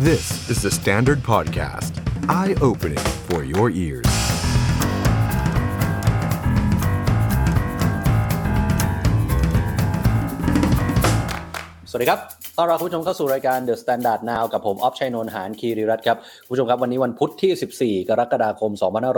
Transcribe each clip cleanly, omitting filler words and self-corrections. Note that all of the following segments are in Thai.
This is the Standard Podcast. Eye-opening for your ears. สวัสดีครับต้อนรับคุณผู้ชมเข้าสู่รายการ The Standard Now กับผมออฟชัยนนท์หานคีรีรัตน์ครับคุณผู้ชมครับวันนี้วันพุธที่14กรกฎาคม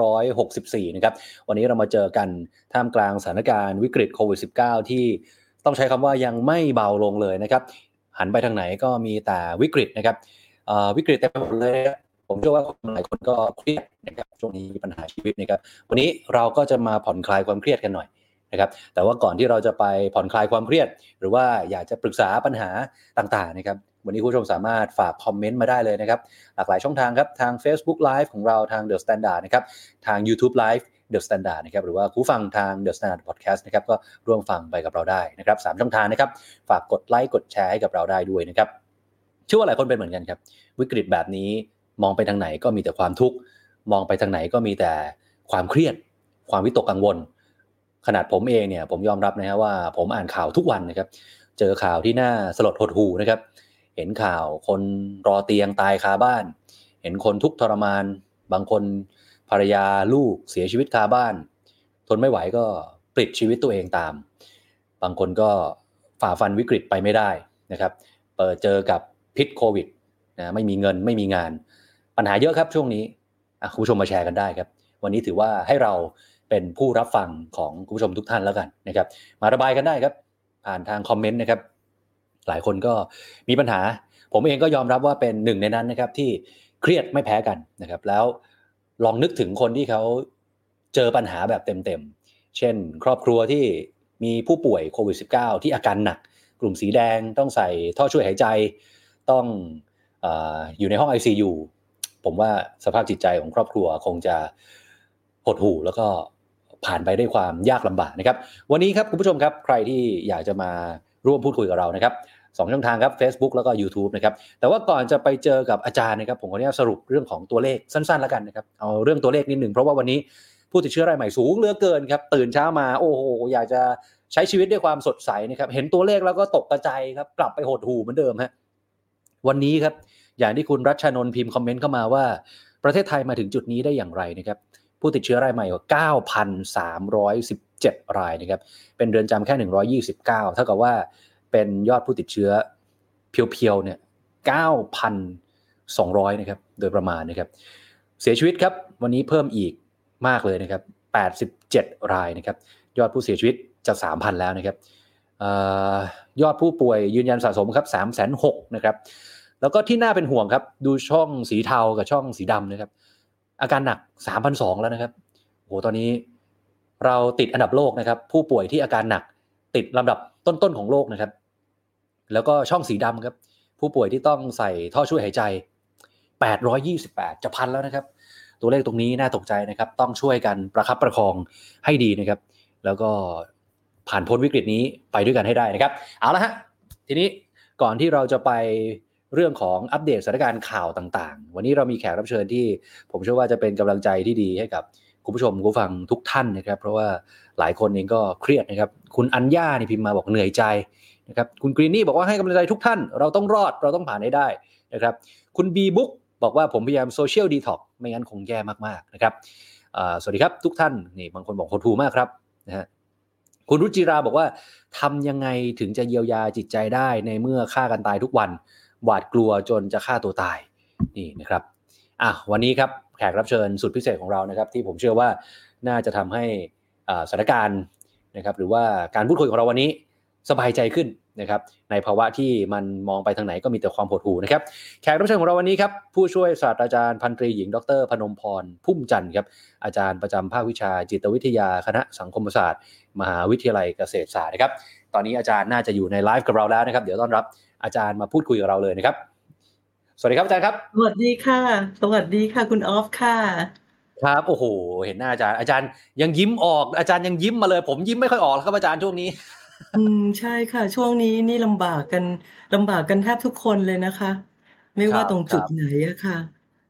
2564นะครับวันนี้เรามาเจอกันท่ามกลางสถานการณ์วิกฤตโควิด -19 ที่ต้องใช้คำว่ายังไม่เบาลงเลยนะครับหันไปทางไหนก็มีแต่วิกฤตนะครับวิกฤตเต็มไปหมดเลยผมเชื่อว่าหลายคนก็เครียดนะครับช่วงนี้มีปัญหาชีวิตนะครับวันนี้เราก็จะมาผ่อนคลายความเครียดกันหน่อยนะครับแต่ว่าก่อนที่เราจะไปผ่อนคลายความเครียดหรือว่าอยากจะปรึกษาปัญหาต่างๆนะครับวันนี้คุณผู้ชมสามารถฝากคอมเมนต์มาได้เลยนะครับหลากหลายช่องทางครับทาง Facebook Live ของเราทาง The Standard นะครับทาง YouTube Live The Standard นะครับหรือว่าผู้ฟังทาง The Standard Podcast นะครับก็ร่วมฟังไปกับเราได้นะครับ3ช่องทางนะครับฝากกดไลค์กดแชร์ให้กับเราได้ด้วยนะครับเชื่อว่าหลายคนเป็นเหมือนกันครับวิกฤตแบบนี้มองไปทางไหนก็มีแต่ความทุกข์มองไปทางไหนก็มีแต่ความเครียดความวิตกกังวลขนาดผมเองเนี่ยผมยอมรับนะฮะว่าผมอ่านข่าวทุกวันนะครับเจอข่าวที่น่าสลดหดหู่นะครับเห็นข่าวคนรอเตียงตายคาบ้านเห็นคนทุกข์ทรมานบางคนภรรยาลูกเสียชีวิตคาบ้านทนไม่ไหวก็ปลิดชีวิตตัวเองตามบางคนก็ฝ่าฟันวิกฤตไปไม่ได้นะครับเจอกับพิษโควิดนะไม่มีเงินไม่มีงานปัญหาเยอะครับช่วงนี้คุณผู้ชมมาแชร์กันได้ครับวันนี้ถือว่าให้เราเป็นผู้รับฟังของคุณผู้ชมทุกท่านแล้วกันนะครับมาระบายกันได้ครับผ่านทางคอมเมนต์นะครับหลายคนก็มีปัญหาผมเองก็ยอมรับว่าเป็นหนึ่งในนั้นนะครับที่เครียดไม่แพ้กันนะครับแล้วลองนึกถึงคนที่เขาเจอปัญหาแบบเต็มๆเช่นครอบครัวที่มีผู้ป่วยโควิด -19 ที่อาการหนักกลุ่มสีแดงต้องใส่ท่อช่วยหายใจต้องอยู่ในห้อง ICU ผมว่าสภาพจิตใจของครอบครัวคงจะหดหู่แล้วก็ผ่านไปด้วยความยากลำบากนะครับวันนี้ครับคุณผู้ชมครับใครที่อยากจะมาร่วมพูดคุยกับเรานะครับ2ช่องทางครับ Facebook แล้วก็ YouTube นะครับแต่ว่าก่อนจะไปเจอกับอาจารย์นะครับผมขออนุญาตสรุปเรื่องของตัวเลขสั้นๆแล้วกันนะครับเอาเรื่องตัวเลขนิดนึงเพราะว่าวันนี้ผู้ติดเชื้อรายใหม่สูงเหลือเกินครับตื่นเช้ามาโอ้โหอยากจะใช้ชีวิตด้วยความสดใสนะครับเห็นตัวเลขแล้วก็ตกกระจายครับกลับไปหดหู่เหมือนเดิมฮะวันนี้ครับอย่างที่คุณรัชนนท์พิมพ์คอมเมนต์เข้ามาว่าประเทศไทยมาถึงจุดนี้ได้อย่างไรนะครับผู้ติดเชื้อรายใหม่กว่า 9,317 รายนะครับเป็นเรือนจำแค่129เท่ากับว่าเป็นยอดผู้ติดเชื้อเพียวๆเนี่ย 9,200 นะครับโดยประมาณนะครับเสียชีวิตครับวันนี้เพิ่มอีกมากเลยนะครับ87รายนะครับยอดผู้เสียชีวิตจะ 3,000 แล้วนะครับยอดผู้ป่วยยืนยันสะสมครับ 306,000 นะครับแล้วก็ที่น่าเป็นห่วงครับดูช่องสีเทากับช่องสีดำนะครับอาการหนัก 3,200 แล้วนะครับโอ้โหตอนนี้เราติดอันดับโลกนะครับผู้ป่วยที่อาการหนักติดลำดับต้นๆของโลกนะครับแล้วก็ช่องสีดำครับผู้ป่วยที่ต้องใส่ท่อช่วยหายใจ828จะพันแล้วนะครับตัวเลขตรงนี้น่าตกใจนะครับต้องช่วยกันประคับประคองให้ดีนะครับแล้วก็ผ่านพ้นวิกฤตนี้ไปด้วยกันให้ได้นะครับเอาละฮะทีนี้ก่อนที่เราจะไปเรื่องของอัปเดตสถานการณ์ข่าวต่างๆวันนี้เรามีแขกรับเชิญที่ผมเชื่อว่าจะเป็นกำลังใจที่ดีให้กับคุณผู้ชมผู้ฟังทุกท่านนะครับเพราะว่าหลายคนเองก็เครียดนะครับคุณอัญญานี่พิมพ์มาบอกเหนื่อยใจนะครับคุณกรีนนี่บอกว่าให้กำลังใจทุกท่านเราต้องรอดเราต้องผ่านให้ได้นะครับคุณบีบุ๊กบอกว่าผมพยายามโซเชียลดีท็อกซ์ไม่งั้นคงแย่มากๆนะครับสวัสดีครับทุกท่านนี่บางคนบอกหดหู่มากครับนะฮะคุณรุจิราบอกว่าทำยังไงถึงจะเยียวยาจิตใจได้ในเมื่อฆ่ากันตายทุกวันหวาดกลัวจนจะฆ่าตัวตายนี่นะครับวันนี้ครับแขกรับเชิญสุดพิเศษของเรานะครับที่ผมเชื่อว่าน่าจะทำให้สถานการณ์นะครับหรือว่าการพูดคุยของเราวันนี้สบายใจขึ้นนะครับในภาวะที่มันมองไปทางไหนก็มีแต่ความหดหู่นะครับแขกรับเชิญของเราวันนี้ครับผู้ช่วยศาสตราจารย์พันตรีหญิงดร.พนมพรพุ่มจันทร์ครับอาจารย์ประจำภาควิชาจิตวิทยาคณะสังคมศาสตร์มหาวิทยาลัยเกษตรศาสตร์นะครับตอนนี้อาจารย์น่าจะอยู่ในไลฟ์กับเราแล้วนะครับเดี๋ยวต้อนรับอาจารย์มาพูดคุยกับเราเลยนะครับสวัสดีครับอาจารย์ครับสวัสดีค่ะสวัสดีค่ะคุณออฟค่ะครับโอ้โหเห็นหน้าอาจารย์ยังยิ้มออกอาจารย์ยังยิ้มมาเลยผมยิ้มไม่ค่อยออกแล้วครับอาจารย์ช่วงนี้ใช่ค่ะช่วงนี้นี่ลำบากกันแทบทุกคนเลยนะคะไม่ว่าตรงจุดไหนอะค่ะ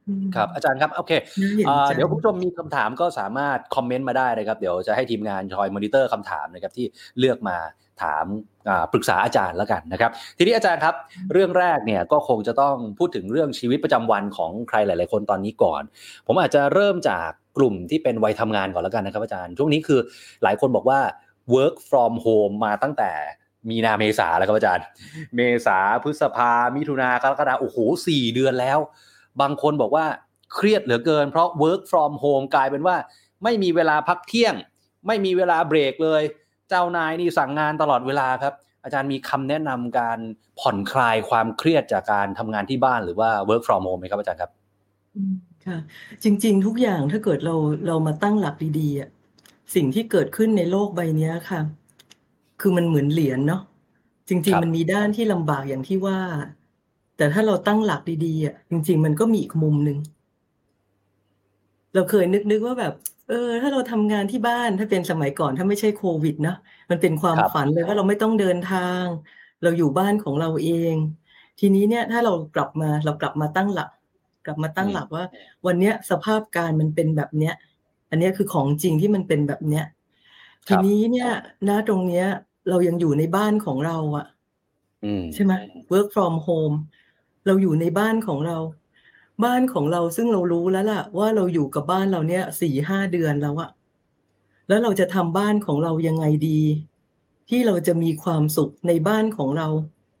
ครับอาจารย์ครับโอเคน่าเห็นใจเดี๋ยวคุณผู้ชมมีคำถามก็สามารถคอมเมนต์มาได้นะครับเดี๋ยวจะให้ทีมงานคอยมอนิเตอร์คำถามนะครับที่เลือกมาถามปรึกษาอาจารย์แล้วกันนะครับทีนี้อาจารย์ครับเรื่องแรกเนี่ยก็คงจะต้องพูดถึงเรื่องชีวิตประจำวันของใครหลายๆคนตอนนี้ก่อนผมอาจจะเริ่มจากกลุ่มที่เป็นวัยทำงานก่อนแล้วกันนะครับอาจารย์ช่วงนี้คือหลายคนบอกว่า work from home มาตั้งแต่มีนาเมษาแล้วครับอาจารย์เมษาพฤษภามิถุนากรกฎาโอ้โห4 เดือนแล้วบางคนบอกว่าเครียดเหลือเกินเพราะ work from home กลายเป็นว่าไม่มีเวลาพักเที่ยงไม่มีเวลาเบรกเลยเจ้านายนี่สั่งงานตลอดเวลาครับอาจารย์มีคำแนะนำการผ่อนคลายความเครียดจากการทำงานที่บ้านหรือว่า work from home ไหมครับอาจารย์ครับค่ะจริงๆทุกอย่างถ้าเกิดเรามาตั้งหลักดีๆอ่ะสิ่งที่เกิดขึ้นในโลกใบนี้ค่ะคือมันเหมือนเหรียญเนาะจริงๆมันมีด้านที่ลำบากอย่างที่ว่าแต่ถ้าเราตั้งหลักดีๆอ่ะจริงๆมันก็มีอีกมุมหนึ่งเราเคยนึกว่าแบบถ้าเราทำงานที่บ้านถ้าเป็นสมัยก่อนถ้าไม่ใช่โควิดนะมันเป็นความฝันเลยว่าเราไม่ต้องเดินทางเราอยู่บ้านของเราเองทีนี้เนี่ยถ้าเรากลับมาตั้งหลักว่าวันเนี้ยสภาพการมันเป็นแบบเนี้ยอันเนี้ยคือของจริงที่มันเป็นแบบเนี้ยทีนี้เนี่ยณตรงเนี้ยเรายังอยู่ในบ้านของเราอะใช่ไหม work from home เราอยู่ในบ้านของเราซึ่งเรารู้แล้วล่ะว่าเราอยู่กับบ้านเราเนี่ย4-5 เดือนแล้วอะแล้วเราจะทำบ้านของเรายังไงดีที่เราจะมีความสุขในบ้านของเรา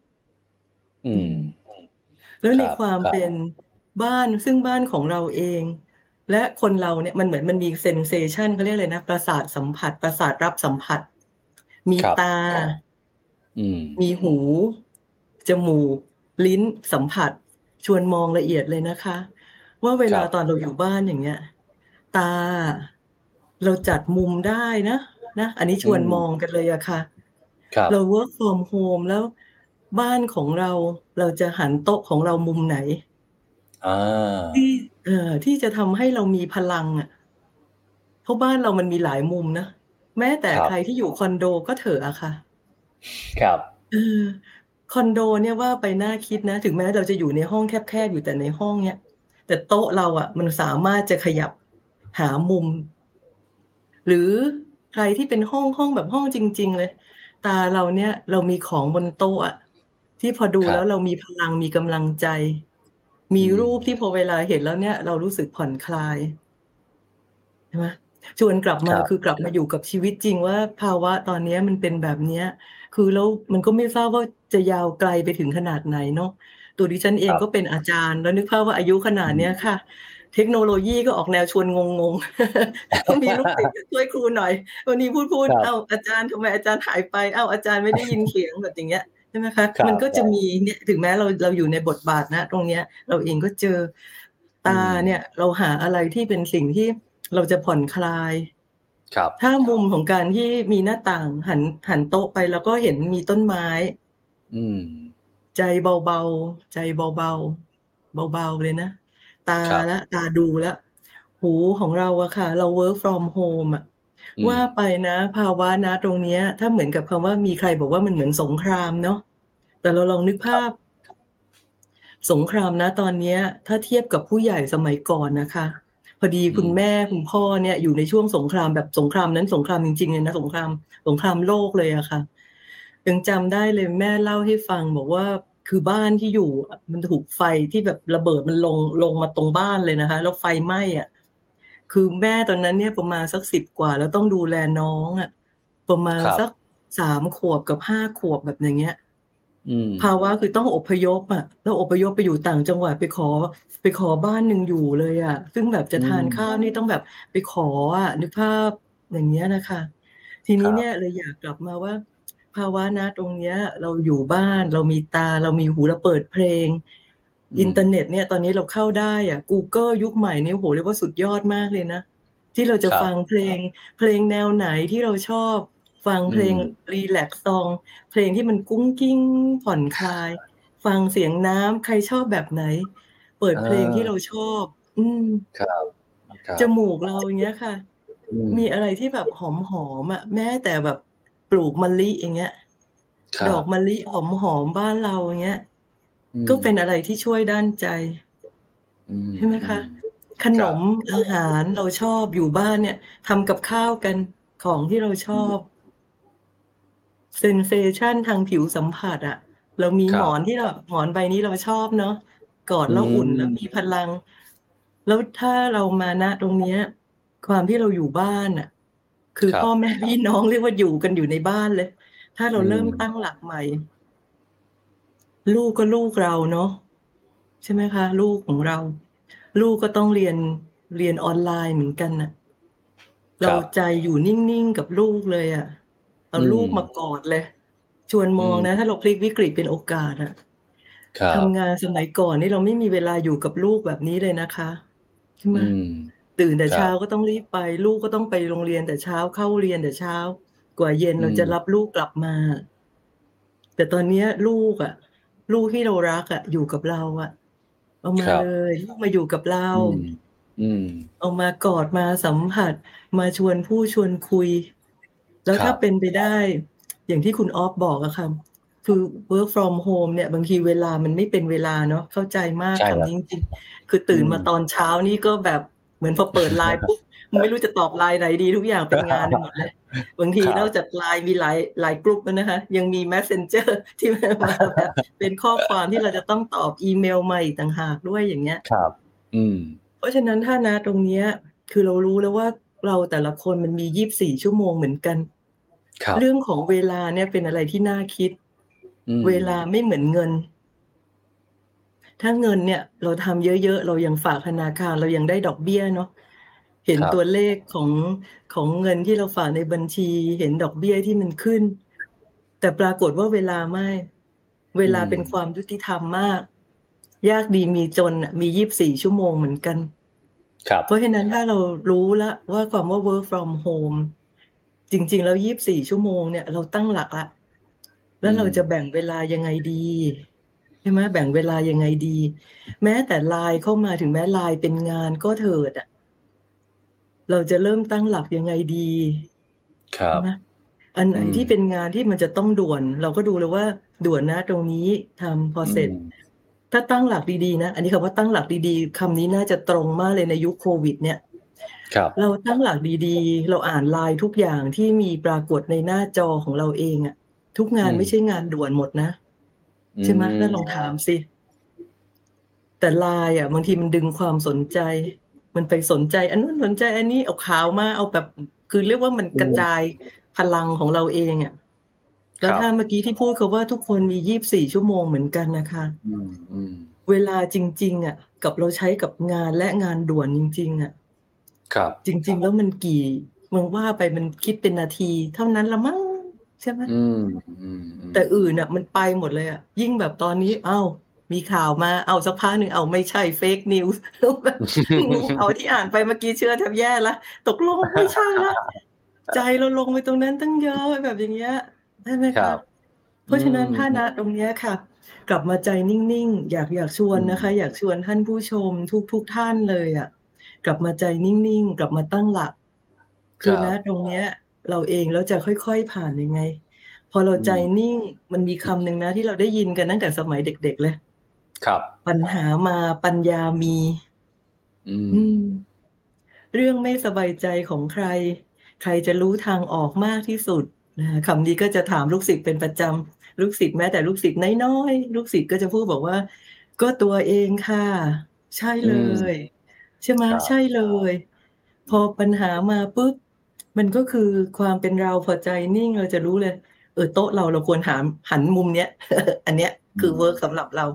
แล้วในความเป็นบ้านซึ่งบ้านของเราเองและคนเราเนี่ยมันเหมือนมันมีเซนเซชันเขาเรียกอะไรนะประสาทสัมผัสประสาทรับสัมผัสมีตามีหูจมูกลิ้นสัมผัสชวนมองละเอียดเลยนะคะว่าเวลาตอนเราอยู่บ้านอย่างเงี้ยตาเราจัดมุมได้นะอันนี้ชวนมองกันเลยอะค่ะเรา work from home แล้วบ้านของเราจะหันโต๊ะของเรามุมไหนที่ที่จะทำให้เรามีพลังอะเพราะบ้านเรามันมีหลายมุมนะแม้แต่ใครที่อยู่คอนโดก็เถอะอะค่ะครับคอนโดเนี่ยว่าไปน่าคิดนะถึงแม้เราจะอยู่ในห้องแคบๆอยู่แต่ในห้องเนี้ยแต่โต๊ะเราอะมันสามารถจะขยับหามุมหรือใครที่เป็นห้องแบบห้องจริงๆเลยตาเราเนี่ยเรามีของบนโต๊ะอะที่พอดูแล้วเรามีพลังมีกำลังใจมีรูปที่พอเวลาเห็นแล้วเนี่ยเรารู้สึกผ่อนคลายใช่ไหมชวนกลับมาคือกลับมาอยู่กับชีวิตจริงว่าภาวะตอนนี้มันเป็นแบบเนี้ยคือแล้วมันก็ไม่ทราบว่าจะยาวไกลไปถึงขนาดไหนเนาะตัวดิฉันเองก็เป็นอาจารย์แล้วนึกภาพว่าอายุขนาดเนี้ยค่ะเทคโนโลยีก็ออกแนวชวนงงๆต้องมีลูกศิษย์ช่วยครูหน่อยวันนี้พูดอ้าวอาจารย์ทำไมอาจารย์หายไปอ้าวอาจารย์ไม่ได้ยินเสียงแบบอย่างเงี้ยใช่ไหมคะมันก็จะมีเนี่ยถึงแม้เราอยู่ในบทบาทนะตรงเนี้ยเราเองก็เจอตาเนี่ยเราหาอะไรที่เป็นสิ่งที่เราจะผ่อนคลายถ้ามุมของการที่มีหน้าต่างหันโต๊ะไปแล้วก็เห็นมีต้นไม้ใจเบาๆใจเบาๆเลยนะตาดูแล้วหูของเราอะค่ะเรา work from home อะว่าไปนะภาวะนะตรงเนี้ยถ้าเหมือนกับคำว่ามีใครบอกว่ามันเหมือนสงครามเนาะแต่เราลองนึกภาพสงครามนะตอนนี้ถ้าเทียบกับผู้ใหญ่สมัยก่อนนะคะพอดีคุณแม่คุณพ่อเนี่ยอยู่ในช่วงสงครามแบบสงครามนั้นสงครามจริงๆเลยนะสงครามโลกเลยอะค่ะยังจำได้เลยแม่เล่าให้ฟังบอกว่าคือบ้านที่อยู่มันถูกไฟที่แบบระเบิดมันลงมาตรงบ้านเลยนะคะแล้วไฟไหม้อะคือแม่ตอนนั้นเนี่ยประมาณสัก10 กว่าแล้วต้องดูแลน้องอะประมาณสัก3 ขวบกับ5 ขวบแบบอย่างเงี้ยภาวะคือต้องอพยพอ่ะแล้วอพยพไปอยู่ต่างจังหวัดไปขอบ้านหนึ่งอยู่เลยอ่ะซึ่งแบบจะทานข้าวนี่ต้องแบบไปขออ่ะนึกภาพอย่างเงี้ยนะคะทีนี้เนี่ยเลยอยากกลับมาว่าภาวะนะตรงเนี้ยเราอยู่บ้านเรามีตาเรามีหูเราเปิดเพลงอินเทอร์เน็ตเนี่ยตอนนี้เราเข้าได้อ่ะ Google ยุคใหม่เนี่ยโหเรียกว่าสุดยอดมากเลยนะที่เราจะฟังเพลงแนวไหนที่เราชอบฟังเพลงรีแลกซ์ซองเพลงที่มันกุ้งกิ้งผ่อนคลายฟังเสียงน้ำใครชอบแบบไหนเปิดเพลงที่เราชอบจมูกเราอย่างเงี้ยค่ะมีอะไรที่แบบหอมอ่ะแม้แต่แบบปลูกมะลิอย่างเงี้ยดอกมะลิหอมบ้านเราอย่างเงี้ยก็เป็นอะไรที่ช่วยด้านใจใช่ไหมคะขนมอาหารเราชอบอยู่บ้านเนี่ยทำกับข้าวกันของที่เราชอบเซนเซชันทางผิวสัมผัสอะเรามีหมอนที่เราหมอนใบนี้เราชอบเนาะกอดแล้วอุ่นแล้วมีพลังแล้วถ้าเรามาณตรงเนี้ยความที่เราอยู่บ้านอะคือพ่อแม่พี่น้องเรียกว่าอยู่กันอยู่ในบ้านเลยถ้าเราเริ่มตั้งหลักใหม่ลูกก็ลูกเราเนาะใช่ไหมคะลูกของเราลูกก็ต้องเรียนออนไลน์เหมือนกันน่ะเราใจอยู่นิ่งๆกับลูกเลยอ่ะเอาลูกมากอดเลยชวนมองนะถ้าเราพลิกวิกฤตเป็นโอกาสอ่ะทำงานสมัยก่อนนี่เราไม่มีเวลาอยู่กับลูกแบบนี้เลยนะคะใช่ไหมตื่นแต่เช้าก็ต้องรีบไปลูกก็ต้องไปโรงเรียนแต่เช้าเข้าเรียนแต่เช้ากว่าเย็นเราจะรับลูกกลับมาแต่ตอนนี้ลูกที่เรารักอยู่กับเราเอามาเลยลูกมาอยู่กับเราเอามากอดมาสัมผัสมาชวนพูดชวนคุยแล้วถ้าเป็นไปได้อย่างที่คุณออฟบอกอะค่ะคือ work from home เนี่ยบางทีเวลามันไม่เป็นเวลาเนาะเข้าใจมากคำนี้จริงๆคือตื่นมาตอนเช้านี่ก็แบบเหมือนพอเปิดไลน์ปุ๊บไม่รู้จะตอบไลน์ไหนดีทุกอย่างเป็นงานไปหมดเลยบางทีนอกจากไลน์มีหลายกลุ่มนะคะยังมี Messenger ที่มาแบบเป็นข้อความที่เราจะต้องตอบอีเมลมาอีกต่างหากด้วยอย่างเงี้ยครับเพราะฉะนั้นถ้านะตรงเนี้ยคือเรารู้แล้วว่าเราแต่ละคนมันมี24ชั่วโมงเหมือนกันเรื่องของเวลาเนี่ยเป็นอะไรที่น่าคิดเวลาไม่เหมือนเงินถ้าเงินเนี่ยเราทำเยอะๆเรายังฝากธนาคารเรายังได้ดอกเบี้ยเนาะเห็นตัวเลขของเงินที่เราฝากในบัญชีเห็นดอกเบี้ยที่มันขึ้นแต่ปรากฏว่าเวลาไม่เวลาเป็นความยุติธรรมมากยากดีมีจนมี24ชั่วโมงเหมือนกันเพราะฉะนั้นถ้าเรารู้แล้วว่าความว่า work from home จริงๆแล้ว24ชั่วโมงเนี่ยเราตั้งหลักละแล้วเราจะแบ่งเวลายังไงดีใช่ไหมแบ่งเวลายังไงดีแม้แต่ไลน์เข้ามาถึงแม้ไลน์เป็นงานก็เถิดเราจะเริ่มตั้งหลักยังไงดีนะอันไหนที่เป็นงานที่มันจะต้องด่วนเราก็ดูเลยว่าด่วนนะตรงนี้ทำพอเสร็จถ้าตั้งหลักดีๆนะอันนี้คำว่าตั้งหลักดีๆคำนี้น่าจะตรงมากเลยในยุคโควิดเนี่ยเราตั้งหลักดีๆเราอ่านไลน์ทุกอย่างที่มีปรากฏในหน้าจอของเราเองทุกงานไม่ใช่งานด่วนหมดนะใช่ไหมแล้วลองถามสิแต่ไลน์บางทีมันดึงความสนใจมันไปสนใจอันนู้นสนใจอันนี้เอาข่าวมาเอาแบบคือเรียกว่ามันกระจายพลังของเราเองแล้วถ้าเมื่อกี้ที่พูดคือว่าทุกคนมี24ชั่วโมงเหมือนกันนะคะเวลาจริงๆกับเราใช้กับงานและงานด่วนจริงๆจริงๆแล้วมันมึงว่าไปมันคิดเป็นนาทีเท่านั้นละมั้งใช่ไหมแต่อื่นมันไปหมดเลยยิ่งแบบตอนนี้มีข่าวมาสักพักหนึ่งไม่ใช่เฟกนิวส์เอาที่อ่านไปเมื่อกี้เชื่อแทบแย่ละตกลงไม่ใช่ละใจเราลงไปตรงนั้นตั้งเยอะแบบอย่างเงี้ยได้ไหมครับเพราะฉะนั้นถ้าณตรงเนี้ยค่ะกลับมาใจนิ่งๆอยากชวนนะคะอยากชวนท่านผู้ชมทุกท่านเลยกลับมาใจนิ่งๆกลับมาตั้งหลักคือณตรงเนี้ยเราเองแล้วจะค่อยๆผ่านยังไงพอเราใจนิ่งมันมีคำหนึ่งนะที่เราได้ยินกันตั้งแต่สมัยเด็กๆเลยปัญหามาปัญญามีเรื่องไม่สบายใจของใครจะรู้ทางออกมากที่สุดคำนี้ก็จะถามลูกศิษย์เป็นประจำลูกศิษย์แม้แต่ลูกศิษย์น้อยๆลูกศิษย์ก็จะพูดบอกว่าก็ตัวเองค่ะใช่เลยใช่ไหมใช่เลยพอปัญหามาปุ๊บมันก็คือความเป็นเราพอใจนิ่งเราจะรู้เลยโต๊ะเราควรหันมุมเนี้ย อันเนี้ยคือเวิร์กสำหรับเรา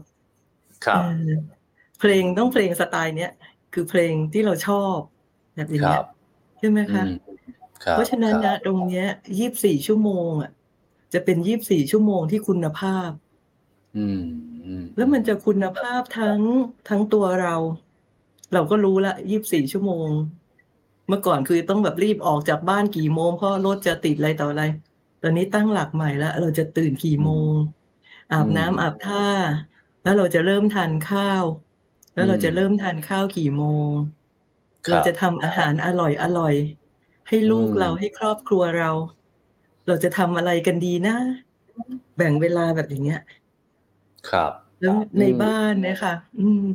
เพลงต้องเพลงสไตล์เนี้ยคือเพลงที่เราชอบแบบอย่างเงี้ยใช่ไหมคะเพราะฉะนั้นนะตรงเนี้ย24ชั่วโมงจะเป็น24ชั่วโมงที่คุณภาพแล้วมันจะคุณภาพทั้งตัวเราก็รู้ละ24ชั่วโมงเมื่อก่อนคือต้องแบบรีบออกจากบ้านกี่โมงเพราะรถจะติดอะไรต่ออะไรตอนนี้ตั้งหลักใหม่แล้วเราจะตื่นกี่โมงอาบน้ำอาบท่าแล้วเราจะเริ่มทานข้าวแล้วเราจะเริ่มทานข้าวกี่โมงเราจะทำอาหารอร่อยให้ลูกเราให้ครอบครัวเราจะทำอะไรกันดีนะแบ่งเวลาแบบอย่างเงี้ยแล้วในบ้านเนี่ยค่ะ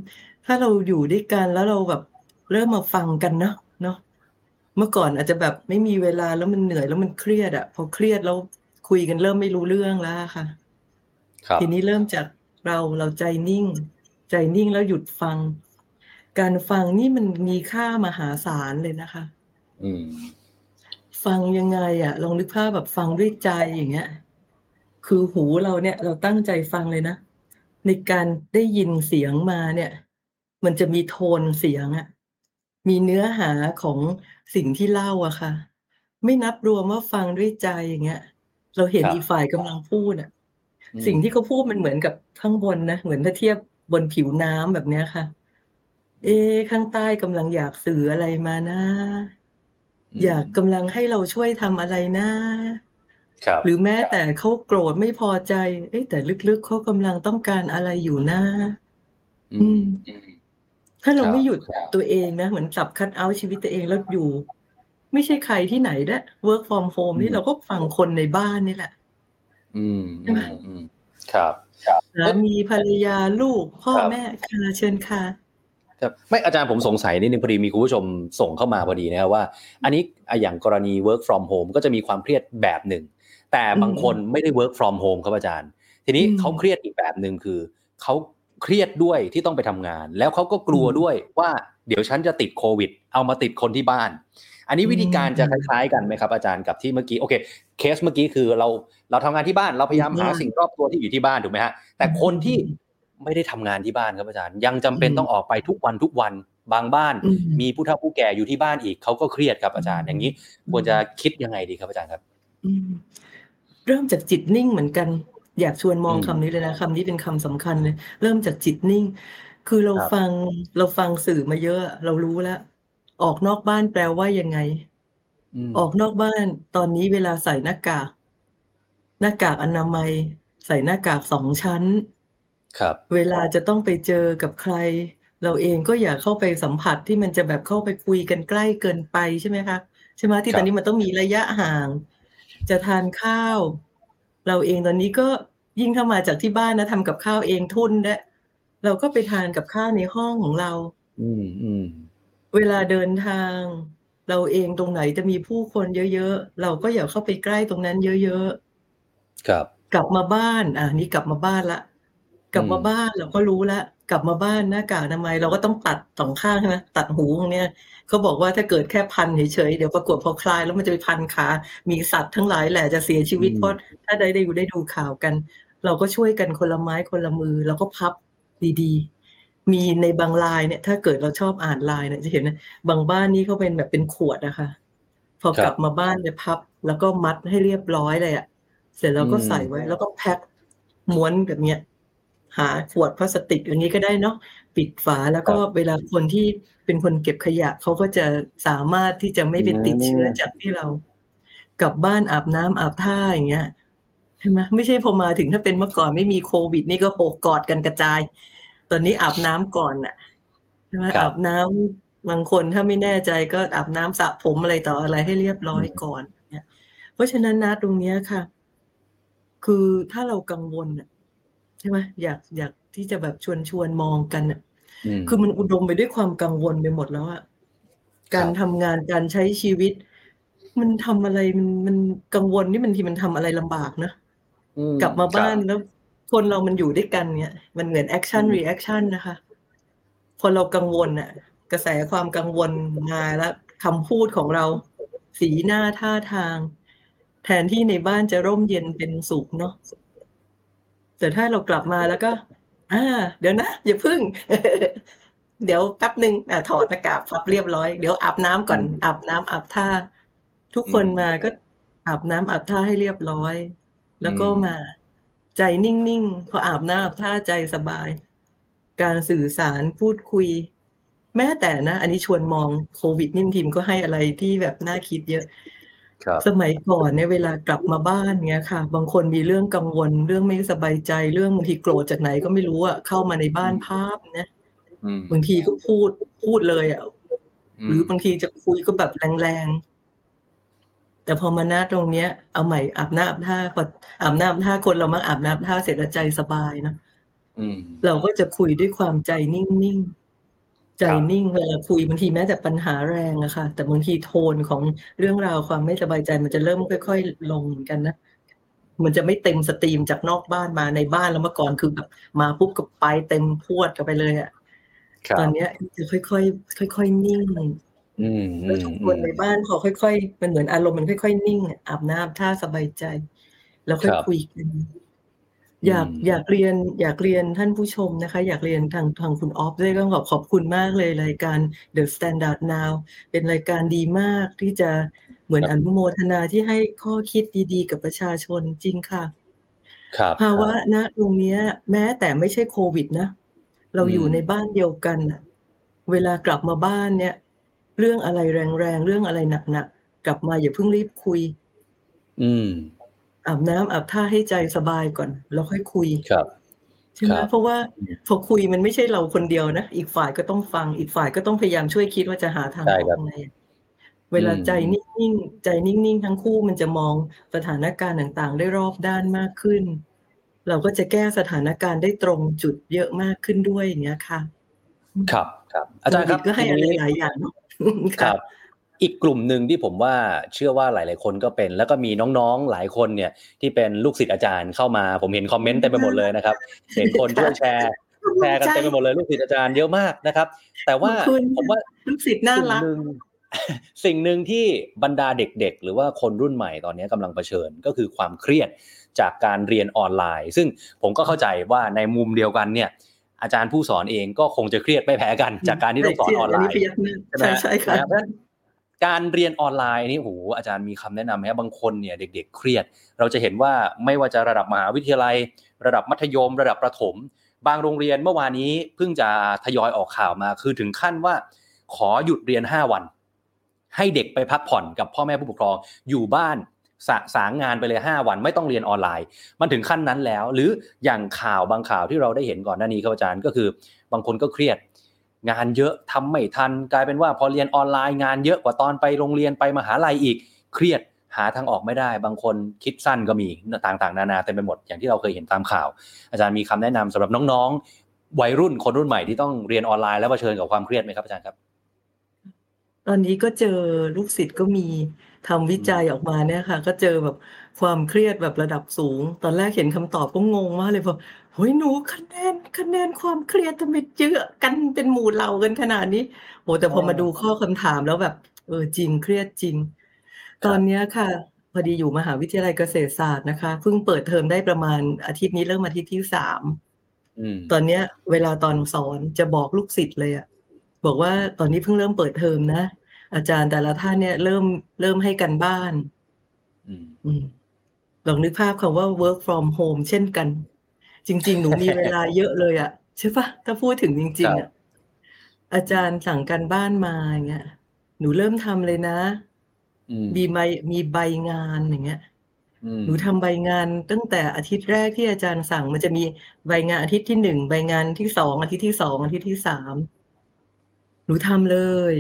ถ้าเราอยู่ด้วยกันแล้วเราแบบเริ่มมาฟังกันเนาะเมื่อก่อนอาจจะแบบไม่มีเวลาแล้วมันเหนื่อยแล้วมันเครียดพอเครียดแล้วคุยกันเริ่มไม่รู้เรื่องแล้วค่ะครับทีนี้เริ่มจากเราใจนิ่งแล้วหยุดฟัง การฟังนี่มันมีค่ามหาศาลเลยนะคะอืมฟังยังไงลองนึกภาพแบบฟังด้วยใจอย่างเงี้ยคือหูเราเนี่ยเราตั้งใจฟังเลยนะในการได้ยินเสียงมาเนี่ยมันจะมีโทนเสียงมีเนื้อหาของสิ่งที่เล่าอะค่ะไม่นับรวมว่าฟังด้วยใจอย่างเงี้ยเราเห็นครับอีกฝ่ายกำลังพูดอืมสิ่งที่เขาพูดมันเหมือนกับข้างบนนะเหมือนถ้าเทียบบนผิวน้ำแบบเนี้ยค่ะข้างใต้กำลังอยากสื่ออะไรมานะอยากกำลังให้เราช่วยทำอะไรนะครับหรือแม้แต่เขาโกรธไม่พอใจแต่ลึกๆเขากำลังต้องการอะไรอยู่นะอือืมมถ้าครับเราไม่หยุดตัวเองนะเหมือนจับคัตเอาท์ชีวิตตัวเองแล้วอยู่ไม่ใช่ใครที่ไหนด้วย work from home นี่เราก็ฟังคนในบ้านนี่แหละอืมใช่ไหมครับสามีภรรยาลูกพ่อครับแม่ค่ะเชิญค่ะครับไม่อาจารย์ผมสงสัยนิดนึงพอดีมีคุณผู้ชมส่งเข้ามาพอดีนะครับว่าอันนี้อย่างกรณี work from home ก็จะมีความเครียดแบบหนึ่งแต่อืมบางคนไม่ได้ work from home ครับอาจารย์ทีอืนี้มเขาเครียดอีกแบบหนึ่งคือเขาเครียดด้วยที่ต้องไปทำงานแล้วเขาก็กอืมลัวด้วยว่าเดี๋ยวฉันจะติดโควิดเอามาติดคนที่บ้านอันนี้อืวิธีการจะคมล้ายๆกันไหมครับอาจารย์กับที่เมื่อกี้โอเคเคสเมื่อกี้คือเราทำงานที่บ้านเราพยายามหาสิ่งรอบตัวที่อยู่ที่บ้านถูกไหมฮะแต่คนที่ไม่ได้ทำงานที่บ้านครับอาจารย์ยังจำเป็นต้องออกไปทุกวันบางบ้านอืมมีผู้เฒ่าผู้แก่อยู่ที่บ้านอีกเขาก็เครียดครับอือาจารย์อย่างนี้มควรจะคิดยังไงดีครับอาจารย์ครับอืม เริ่มจากจิตนิ่งเหมือนกันอยากชวนมองอืมคำนี้เลยนะคำนี้เป็นคำสำคัญเลยเริ่มจากจิตนิ่งคือครับเราฟังสื่อมาเยอะเรารู้แล้วออกนอกบ้านแปลว่ายังไงอืมออกนอกบ้านตอนนี้เวลาใส่หน้ากากอนามัยใส่หน้ากาก2 ชั้นครับเวลาจะต้องไปเจอกับใครเราเองก็อย่าเข้าไปสัมผัสที่มันจะแบบเข้าไปคุยกันใกล้เกินไปใช่ไหมคะใช่ไหมที่ตอนนี้มันครับต้องมีระยะห่างจะทานข้าวเราเองตอนนี้ก็ยิ่งถ้ามาจากที่บ้านนะทำกับข้าวเองทุ่นด้วยเราก็ไปทานกับข้าวในห้องของเราอืมเวลาเดินทางเราเองตรงไหนจะมีผู้คนเยอะๆเราก็อย่าเข้าไปใกล้ตรงนั้นเยอะๆครับกลับมาบ้านนี่กลับมาบ้านแล้วกลับอืมมาบ้านเราก็รู้แล้วกลับมาบ้านหน้ากากอนามัยเราก็ต้องตัด2 ข้างใช่ไหมตัดหูตรงเนี้ยเขาบอกว่าถ้าเกิดแค่พันเฉยๆเดี๋ยวปรากฏพอคลายแล้วมันจะไปพันขามีสัตว์ทั้งหลายแหละจะเสียชีวิตเพราะถ้าได้ดูข่าวกันเราก็ช่วยกันคนละไม้คนละมือแล้วก็พับดีๆมีในบาง LINE เนี่ยถ้าเกิดเราชอบอ่าน LINE เนี่ยจะเห็นนะบางบ้านนี่เขาเป็นแบบเป็นขวดอะค่ะพอครับกลับมาบ้านจะพับแล้วก็มัดให้เรียบร้อยเลยอะ เสร็จแล้วก็ใส่ไว้แล้วก็แพ็คม้วนแบบเนี้ยหาขวดพลาสติกอย่างนี้ก็ได้เนาะปิดฝาแล้วก็ครับเวลาคนที่เป็นคนเก็บขยะเขาก็จะสามารถที่จะไม่อืไปติดเชื้อจากมที่เรากลับบ้านอาบน้ำอาบท่าอย่างเงี้ยใช่ไหมไม่ใช่พอมาถึงถ้าเป็นเมื่อก่อนไม่มีโควิดนี่ก็โหกอดกันกระจายตอนนี้อาบน้ำก่อนน่ะใช่ไหมครับอาบน้ำบางคนถ้าไม่แน่ใจก็อาบน้ำสระผมอะไรต่ออะไรให้เรียบร้ออืมยก่อนเนี่ยเพราะฉะนั้นนะตรงเนี้ยค่ะ คือถ้าเรากังวลใช่ไหมอยากที่จะแบบชวนมองกันอืมคือมันอุดมไปด้วยความกังวลไปหมดแล้วการครับทำงานการใช้ชีวิตมันทำอะไรมันกังวลนี่บางทีมันทำอะไรลำบากนะอืมกลับมาครับบ้านแล้วคนเรามันอยู่ด้วยกันเนี่ยมันเหมือนแอคอืชั่นรีแอมคชั่นนะคะพอเรากังวลกระแสความกังวลมาแล้วคำพูดของเราสีหน้าท่าทางแทนที่ในบ้านจะร่มเย็นเป็นสุขเนาะ แต่ถ้าเรากลับมาแล้วก็อ่าเดี๋ยวนะอย่าพึ่งเดี๋ยวแป๊บหนึ่งถอดหน้ากากพับเรียบร้อยเดี๋ยวอาบน้ำก่อนอืมอาบน้ำอาบท่าทุกอืมคนมาก็อาบน้ำอาบท่าให้เรียบร้อยแล้วอืก็มมาใจนิ่งๆพออาบน้ำอาบท่าใจสบายการสื่อสารพูดคุยแม้แต่นะอันนี้ชวนมองโควิดนี่ทีมก็ให้อะไรที่แบบน่าคิดเยอะครับสมัยก่อนเนี่ยเวลากลับมาบ้านเงี้ยค่ะบางคนมีเรื่องกังวลเรื่องไม่สบายใจเรื่องบางทีโกรธจากไหนก็ไม่รู้เข้ามาในบ้านภาพนะอืมบางทีก็พูดเลยหอืมรือบางทีจะคุยก็แบบแรงๆแต่พอมาณตรงเนี้ยเอาใหม่อาบน้ำอาบท่าพออาบน้ำอาบท่าคนเรามักอาบน้ำอาบท่าเสร็จแล้วใจสบายเนาะอืมเราก็จะคุยด้วยความใจนิ่งใจนิ่งเวลาคุยบางทีแม้แต่ปัญหาแรงอะค่ะแต่บางทีโทนของเรื่องราวความไม่สบายใจมันจะเริ่มค่อยๆลงเหมือนกันนะมันจะไม่เต็มสตรีมจากนอกบ้านมาในบ้านแล้วเมื่อก่อนคือแบบมาปุ๊บก็ไปเต็มพรวดกันไปเลยอะตอนนี้จะค่อยๆค่อยๆนิ่งแล้วทุกคนในบ้านพอค่อยๆมันเหมือนอารมณ์มันค่อยๆนิ่งอาบน้ำท่าสบายใจแล้วค่อยคุยกันอยากเรียนท่านผู้ชมนะคะอยากเรียนทางคุณออฟด้วยก็ขอบคุณมากเลยรายการ The Standard Now เป็นรายการดีมากที่จะเหมือนอนุโมทนาที่ให้ข้อคิดดีๆกับประชาชนจริงค่ะภาวะณตรงนี้แม้แต่ไม่ใช่โควิดนะเราอยู่ในบ้านเดียวกันเวลากลับมาบ้านเนี่ยเรื่องอะไรแรงๆเรื่องอะไรหนักๆกลับมาอย่าเพิ่งรีบคุยอาบน้ำอาบท่าให้ใจสบายก่อนแล้วค่อยคุยใช่ไหมเพราะว่าพอคุยมันไม่ใช่เราคนเดียวนะอีกฝ่ายก็ต้องฟังอีกฝ่ายก็ต้องพยายามช่วยคิดว่าจะหาทางออกยังไงเวลาใจนิ่งๆทั้งคู่มันจะมองสถานการณ์ต่างๆได้รอบด้านมากขึ้นเราก็จะแก้สถานการณ์ได้ตรงจุดเยอะมากขึ้นด้วยอย่างเงี้ยค่ะครับอาจารย์ครับก็ให้อะไรหลายอย่างครับอีกกลุ่มหนึ่งที่ผมว่าเชื่อว่าหลายๆคนก็เป็นแล้วก็มีน้องๆหลายคนเนี่ยที่เป็นลูกศิษย์อาจารย์เข้ามาผมเห็นคอมเมนต์เต็มไปหมดเลยนะครับเห็นคนช่วยแชร์กันเต็มไปหมดเลยลูกศิษย์อาจารย์เยอะมากนะครับแต่ว่าผมว่าลูกศิษย์น่ารักสิ่งหนึ่งที่บรรดาเด็กๆหรือว่าคนรุ่นใหม่ตอนนี้กำลังเผชิญก็คือความเครียดจากการเรียนออนไลน์ซึ่งผมก็เข้าใจว่าในมุมเดียวกันเนี่ยอาจารย์ผู้สอนเองก็คงจะเครียดไม่แพ้กันจากการที่ต้องสอนออนไลน์ใช่ค่ะการเรียนออนไลน์นี่โหอาจารย์มีคำแนะนำไหมบางคนเนี่ยเด็กๆเครียดเราจะเห็นว่าไม่ว่าจะระดับมหาวิทยาลัยระดับมัธยมระดับประถมบางโรงเรียนเมื่อวานนี้เพิ่งจะทยอยออกข่าวมาคือถึงขั้นว่าขอหยุดเรียน5วันให้เด็กไปพักผ่อนกับพ่อแม่ผู้ปกครองอยู่บ้านสางงานไปเลย5วันไม่ต้องเรียนออนไลน์มันถึงขั้นนั้นแล้วหรืออย่างข่าวบางข่าวที่เราได้เห็นก่อนหน้านี้ครับอาจารย์ก็คือบางคนก็เครียดงานเยอะทำไม่ทันกลายเป็นว่าพอเรียนออนไลน์งานเยอะกว่าตอนไปโรงเรียนไปมหาลัยอีกเครียดหาทางออกไม่ได้บางคนคิดสั้นก็มีต่างๆนานาเต็มไปหมดอย่างที่เราเคยเห็นตามข่าวอาจารย์มีคำแนะนำสำหรับน้องๆวัยรุ่นคนรุ่นใหม่ที่ต้องเรียนออนไลน์แล้วเผชิญกับความเครียดไหมครับอาจารย์ครับตอนนี้ก็เจอลูกศิษย์ก็มีทำวิจัยออกมาเนี่ยค่ะก็เจอแบบความเครียดแบบระดับสูงตอนแรกเห็นคำตอบก็งงมากเลยบอกเฮ้ยหนูคะแนนความเครียดทำไมเยอะกันเป็นหมู่เหล่ากันขนาดนี้โหแต่พอมาดูข้อคำถามแล้วแบบจริงเครียดจริงตอนนี้ค่ะพอดีอยู่มหาวิทยาลัยเกษตรศาสตร์นะคะเพิ่งเปิดเทอมได้ประมาณอาทิตย์นี้เริ่มอาทิตย์ที่3ตอนนี้เวลาตอนสอนจะบอกลูกศิษย์เลยอะบอกว่าตอนนี้เพิ่งเริ่มเปิดเทอมนะอาจารย์แต่ละท่านเนี่ยเริ่มให้กันบ้านลองนึกภาพคำว่า work from home เช่นกันจริงๆหนูมีเวลาเยอะเลยอ่ะใช่ปะถ้าพูดถึงจริงๆอ่ะอาจารย์สั่งกันบ้านมาอย่างเงี้ยหนูเริ่มทำเลยนะมีใบงานอย่างเงี้ยหนูทำใบงานตั้งแต่อาทิตย์แรกที่อาจารย์สั่งมันจะมีใบงานอาทิตย์ที่1ใบงานที่2อาทิตย์ที่2อาทิตย์ที่3หนูทำเลย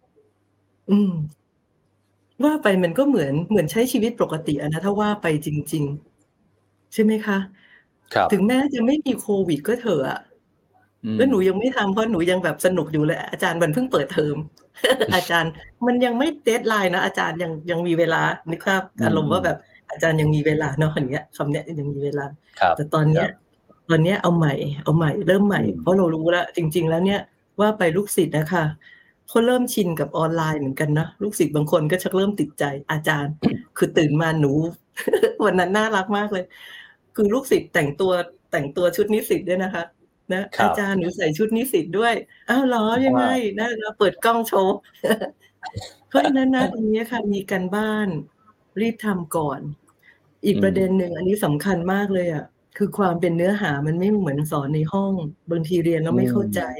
ว่าไปมันก็เหมือนใช้ชีวิตปกตินะถ้าว่าไปจริงๆใช่ไหมคะถึงแม้จะไม่มีโควิดก็เถอะอะแล้วหนูยังไม่ทำเพราะหนูยังแบบสนุกอยู่เลยอาจารย์มันเพิ่งเปิดเทอมอาจารย์มันยังไม่เดดไลน์นะอาจารย์ยังมีเวลานึกภาพอารมณ์ว่าแบบอาจารย์ยังมีเวลาเนาะอย่างเงี้ยคำเนี้ยยังมีเวลาแต่ตอนเนี้ยเอาใหม่เริ่มใหม่เพราะเรารู้แล้วจริงๆแล้วเนี่ยว่าไปลูกศิษย์นะคะเขาเริ่มชินกับออนไลน์เหมือนกันนะลูกศิษย์บางคนก็ชักเริ่มติดใจอาจารย์คือตื่นมาหนู วันนั้นน่ารักมากเลยคือลูกศิษย์แต่งตัวชุดนิสิตด้วยนะคะนะอาจารย์หนูใส่ชุดนิสิตด้วยอ้าวเหรอยังไงนะเราเปิดกล้องโชว์เพราะฉะนั้นนะตรงนี้ค่ะมีการบ้านรีบทำก่อนอีกประเด็นหนึ่งอันนี้สำคัญมากเลยอ่ะคือความเป็นเนื้อหามันไม่เหมือนสอนในห้องบางทีเรียนแล้วไม่เข้าใจ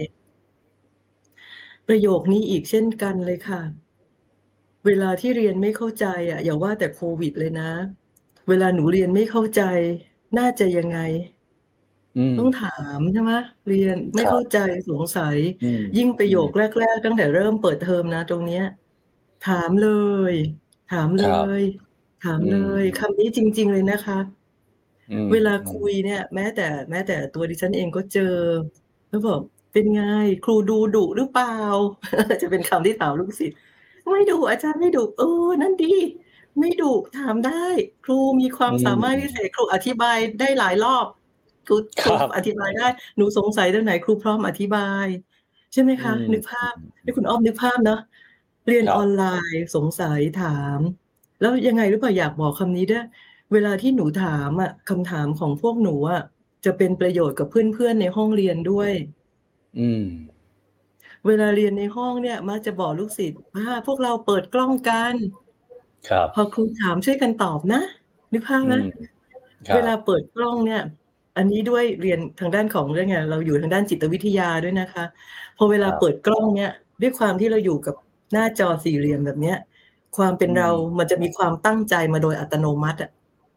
ประโยคนี้อีกเช่นกันเลยค่ะเวลาที่เรียนไม่เข้าใจอ่ะอย่าว่าแต่โควิดเลยนะเวลาหนูเรียนไม่เข้าใจน่าจะยังไงต้องถามใช่ไหมเรียนไม่เข้าใจสงสัยยิ่งประโยคแรกๆตั้งแต่เริ่มเปิดเทอมนะตรงเนี้ยถามเลยคำนี้จริงๆเลยนะคะเวลาคุยเนี่ยแม้แต่ตัวดิฉันเองก็เจอแล้วบอกเป็นไงครูดูดุหรือเปล่า จะเป็นคำที่ถามลูกศิษย์ไม่ดุอาจารย์ไม่ดุนั่นดีไม่ดุถามได้ครูมีความสามารถพิเศษครูอธิบายได้หลายรอบครูอธิบายได้หนูสงสัยตรงไหนครูพร้อมอธิบายใช่ไหมคะนึกภาพให้คุณอ้อมนึกภาพเนาะเรียนออนไลน์สงสัยถามแล้วยังไงหรือเปล่าอยากบอกคำนี้ด้วยเวลาที่หนูถามอ่ะคำถามของพวกหนูอ่ะจะเป็นประโยชน์กับเพื่อนๆในห้องเรียนด้วยเวลาเรียนในห้องเนี่ยมักจะบอกลูกศิษย์พวกเราเปิดกล้องกันพอครูถามช่วยกันตอบนะนึกภาพนะเวลาเปิดกล้องเนี่ยอันนี้ด้วยเรียนทางด้านของเรื่องไงเราอยู่ทางด้านจิตวิทยาด้วยนะคะพอเวลาเปิดกล้องเนี่ยด้วยความที่เราอยู่กับหน้าจอสี่เหลี่ยมแบบเนี้ยความเป็นเรามันจะมีความตั้งใจมาโดยอัตโนมัติอ่ะ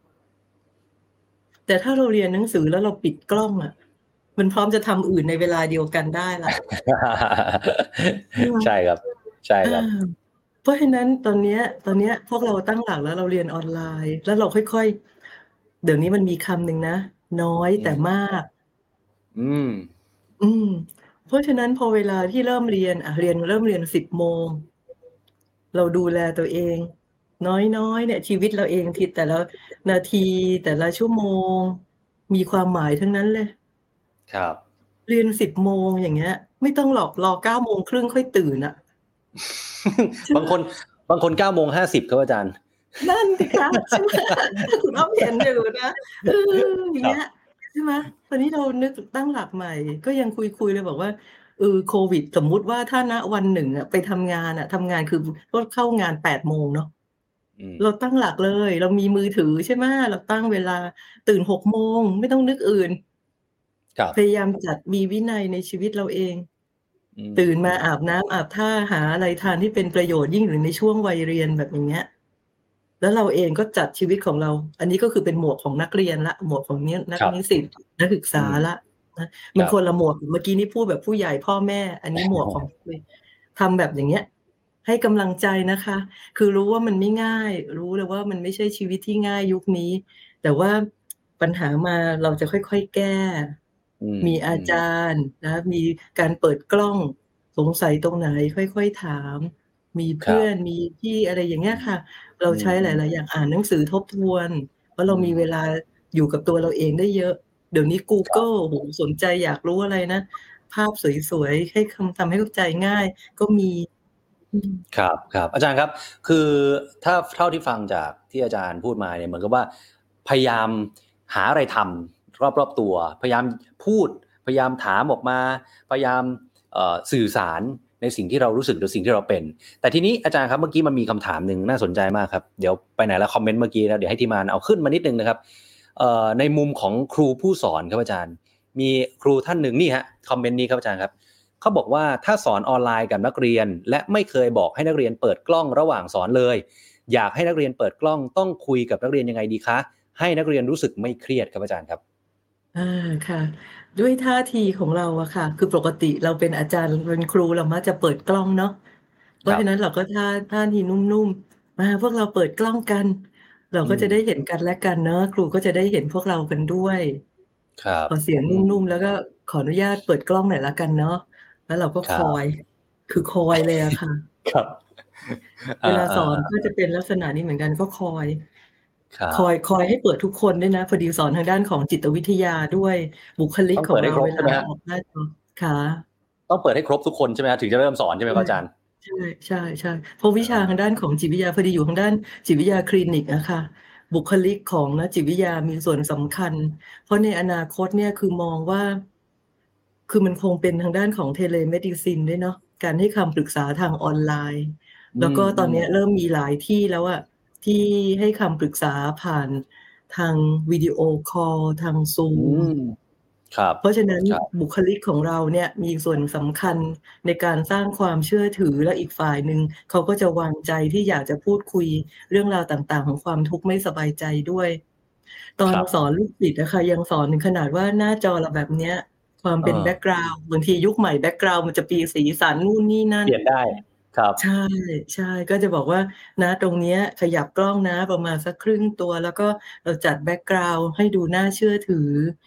แต่ถ้าเราเรียนหนังสือแล้วเราปิดกล้องอ่ะมันพร้อมจะทำอื่นในเวลาเดียวกันได้ละใช่ครับใช่ครับเพราะฉะนั้นตอนเนี้ยพวกเราตั้งหลักแล้วเราเรียนออนไลน์แล้วเราค่อยๆเดี๋ยวนี้มันมีคำหนึ่งนะน้อยแต่มากเพราะฉะนั้นพอเวลาที่เริ่มเรียนเริ่มเรียน10 โมงเราดูแลตัวเองน้อยเนี่ยชีวิตเราเองทีแต่ละนาทีแต่ละชั่วโมงมีความหมายทั้งนั้นเลยครับเรียน10 โมงอย่างเงี้ยไม่ต้องหรอกรอ9 โมงครึ่งค่อยตื่นอ่ะบางคน9:50ครับอาจารย์นั่นสิคะใช่ไหมคุณอ้อมเห็นอยู่นะอย่างเงี้ยใช่ไหมตอนนี้เรานึกตั้งหลักใหม่ก็ยังคุยเลยบอกว่าโควิดสมมุติว่าถ้าณวันหนึ่งอ่ะไปทำงานคือก็เข้างาน8 โมงเนาะเราตั้งหลักเลยเรามีมือถือใช่ไหมเราตั้งเวลาตื่น6 โมงไม่ต้องนึกอื่นพยายามจัดมีวินัยในชีวิตเราเองตื่นมาอาบน้ำอาบท่าหาอะไรทานที่เป็นประโยชน์ยิ่งหรือในช่วงวัยเรียนแบบอย่างเงี้ยแล้วเราเองก็จัดชีวิตของเราอันนี้ก็คือเป็นหมวกของนักเรียนละหมวกของนักนิสิตนักศึกษาละนะมันคนละหมวกเมื่อกี้นี่พูดแบบผู้ใหญ่พ่อแม่อันนี้หมวกของทำแบบอย่างเงี้ยให้กำลังใจนะคะคือรู้ว่ามันไม่ง่ายรู้เลยว่ามันไม่ใช่ชีวิตที่ง่ายยุคนี้แต่ว่าปัญหามาเราจะค่อยๆแก้มีอาจารย์นะมีการเปิดกล้องสงสัยตรงไหนค่อยๆถามมีเพื่อนมีพี่อะไรอย่างเงี้ยค่ะเราใช้หลายๆอย่างอ่านหนังสือทบทวนเพราะเรามีเวลาอยู่กับตัวเราเองได้เยอะเดี๋ยวนี้ Google โหสนใจอยากรู้อะไรนะภาพสวยๆให้ทำให้เข้าใจง่ายก็มีครับอาจารย์ครับคือถ้าเท่าที่ฟังจากที่อาจารย์พูดมาเนี่ยเหมือนกับว่าพยายามหาอะไรทำรอบๆตัวพยายามพูดพยายามถามออกมาพยายามสื่อสารในสิ่งที่เรารู้สึกหรือสิ่งที่เราเป็นแต่ทีนี้อาจารย์ครับเมื่อกี้มันมีคำถามนึงน่าสนใจมากครับเดี๋ยวไปไหนแล้วคอมเมนต์เมื่อกี้นะเดี๋ยวให้ทีมงานเอาขึ้นมานิดนึงนะครับในมุมของครูผู้สอนครับอาจารย์มีครูท่านหนึ่งนี่ฮะคอมเมนต์นี้ครับอาจารย์ครับเขาบอกว่าถ้าสอนออนไลน์กับนักเรียนและไม่เคยบอกให้นักเรียนเปิดกล้องระหว่างสอนเลยอยากให้นักเรียนเปิดกล้องต้องคุยกับนักเรียนยังไงดีคะให้นักเรียนรู้สึกไม่เครียดครับอาจารย์ครับค่ะด้วยท่าทีของเราอะค่ะคือปกติเราเป็นอาจารย์เป็นครูเรามักจะเปิดกล้องเนาะเพราะฉะนั้นเราก็ท่าทีนุ่มๆมาพวกเราเปิดกล้องกันเราก็จะได้เห็นกันและกันเนาะครูก็จะได้เห็นพวกเรากันด้วยพอเสียงนุ่มๆแล้วก็ขออนุญาตเปิดกล้องหน่อยละกันเนาะแล้วเราก็คอยเลยอะค่ะครับเวลาสอนก็จะเป็นลักษณะนี้เหมือนกันก็คอยให้เปิดทุกคนด้วยนะพอดีสอนทางด้านของจิตวิทยาด้วยบุคลิกของเราเวลาออกหน้าจอค่ะต้องเปิดให้ครบทุกคนใช่ไหมถึงจะเริ่มสอนใช่ไหมครับอาจารย์ใช่เพราะวิชาทางด้านของจิตวิทยาพอดีอยู่ทางด้านจิตวิทยาคลินิกนะคะบุคลิกของนักจิตวิทยามีส่วนสำคัญเพราะในอนาคตเนี่ยคือมองว่าคือมันคงเป็นทางด้านของเทเลเมดิซินด้วยเนาะการให้คำปรึกษาทางออนไลน์แล้วก็ตอนนี้เริ่มมีหลายที่แล้วอะที่ให้คำปรึกษาผ่านทางวิดีโอคอลทางซูมเพราะฉะนั้นบุคลิกของเราเนี่ยมีส่วนสำคัญในการสร้างความเชื่อถือและอีกฝ่ายหนึ่งเขาก็จะวางใจที่อยากจะพูดคุยเรื่องราวต่างๆของความทุกข์ไม่สบายใจด้วยตอนสอนลูกศิษย์นะคะยังสอนถึงขนาดว่าหน้าจอเราแบบเนี้ยความเป็นแบ็คกราวด์บางทียุคใหม่แบ็คกราวด์มันจะปีสีสันนู่นนี่นั่นเปลี่ยนได้ครับใช่ก็จะบอกว่านะตรงนี้ขยับกล้องนะประมาณสักครึ่งตัวแล้วก็เราจัดแบ็คกราวด์ให้ดูน่าเชื่อถือ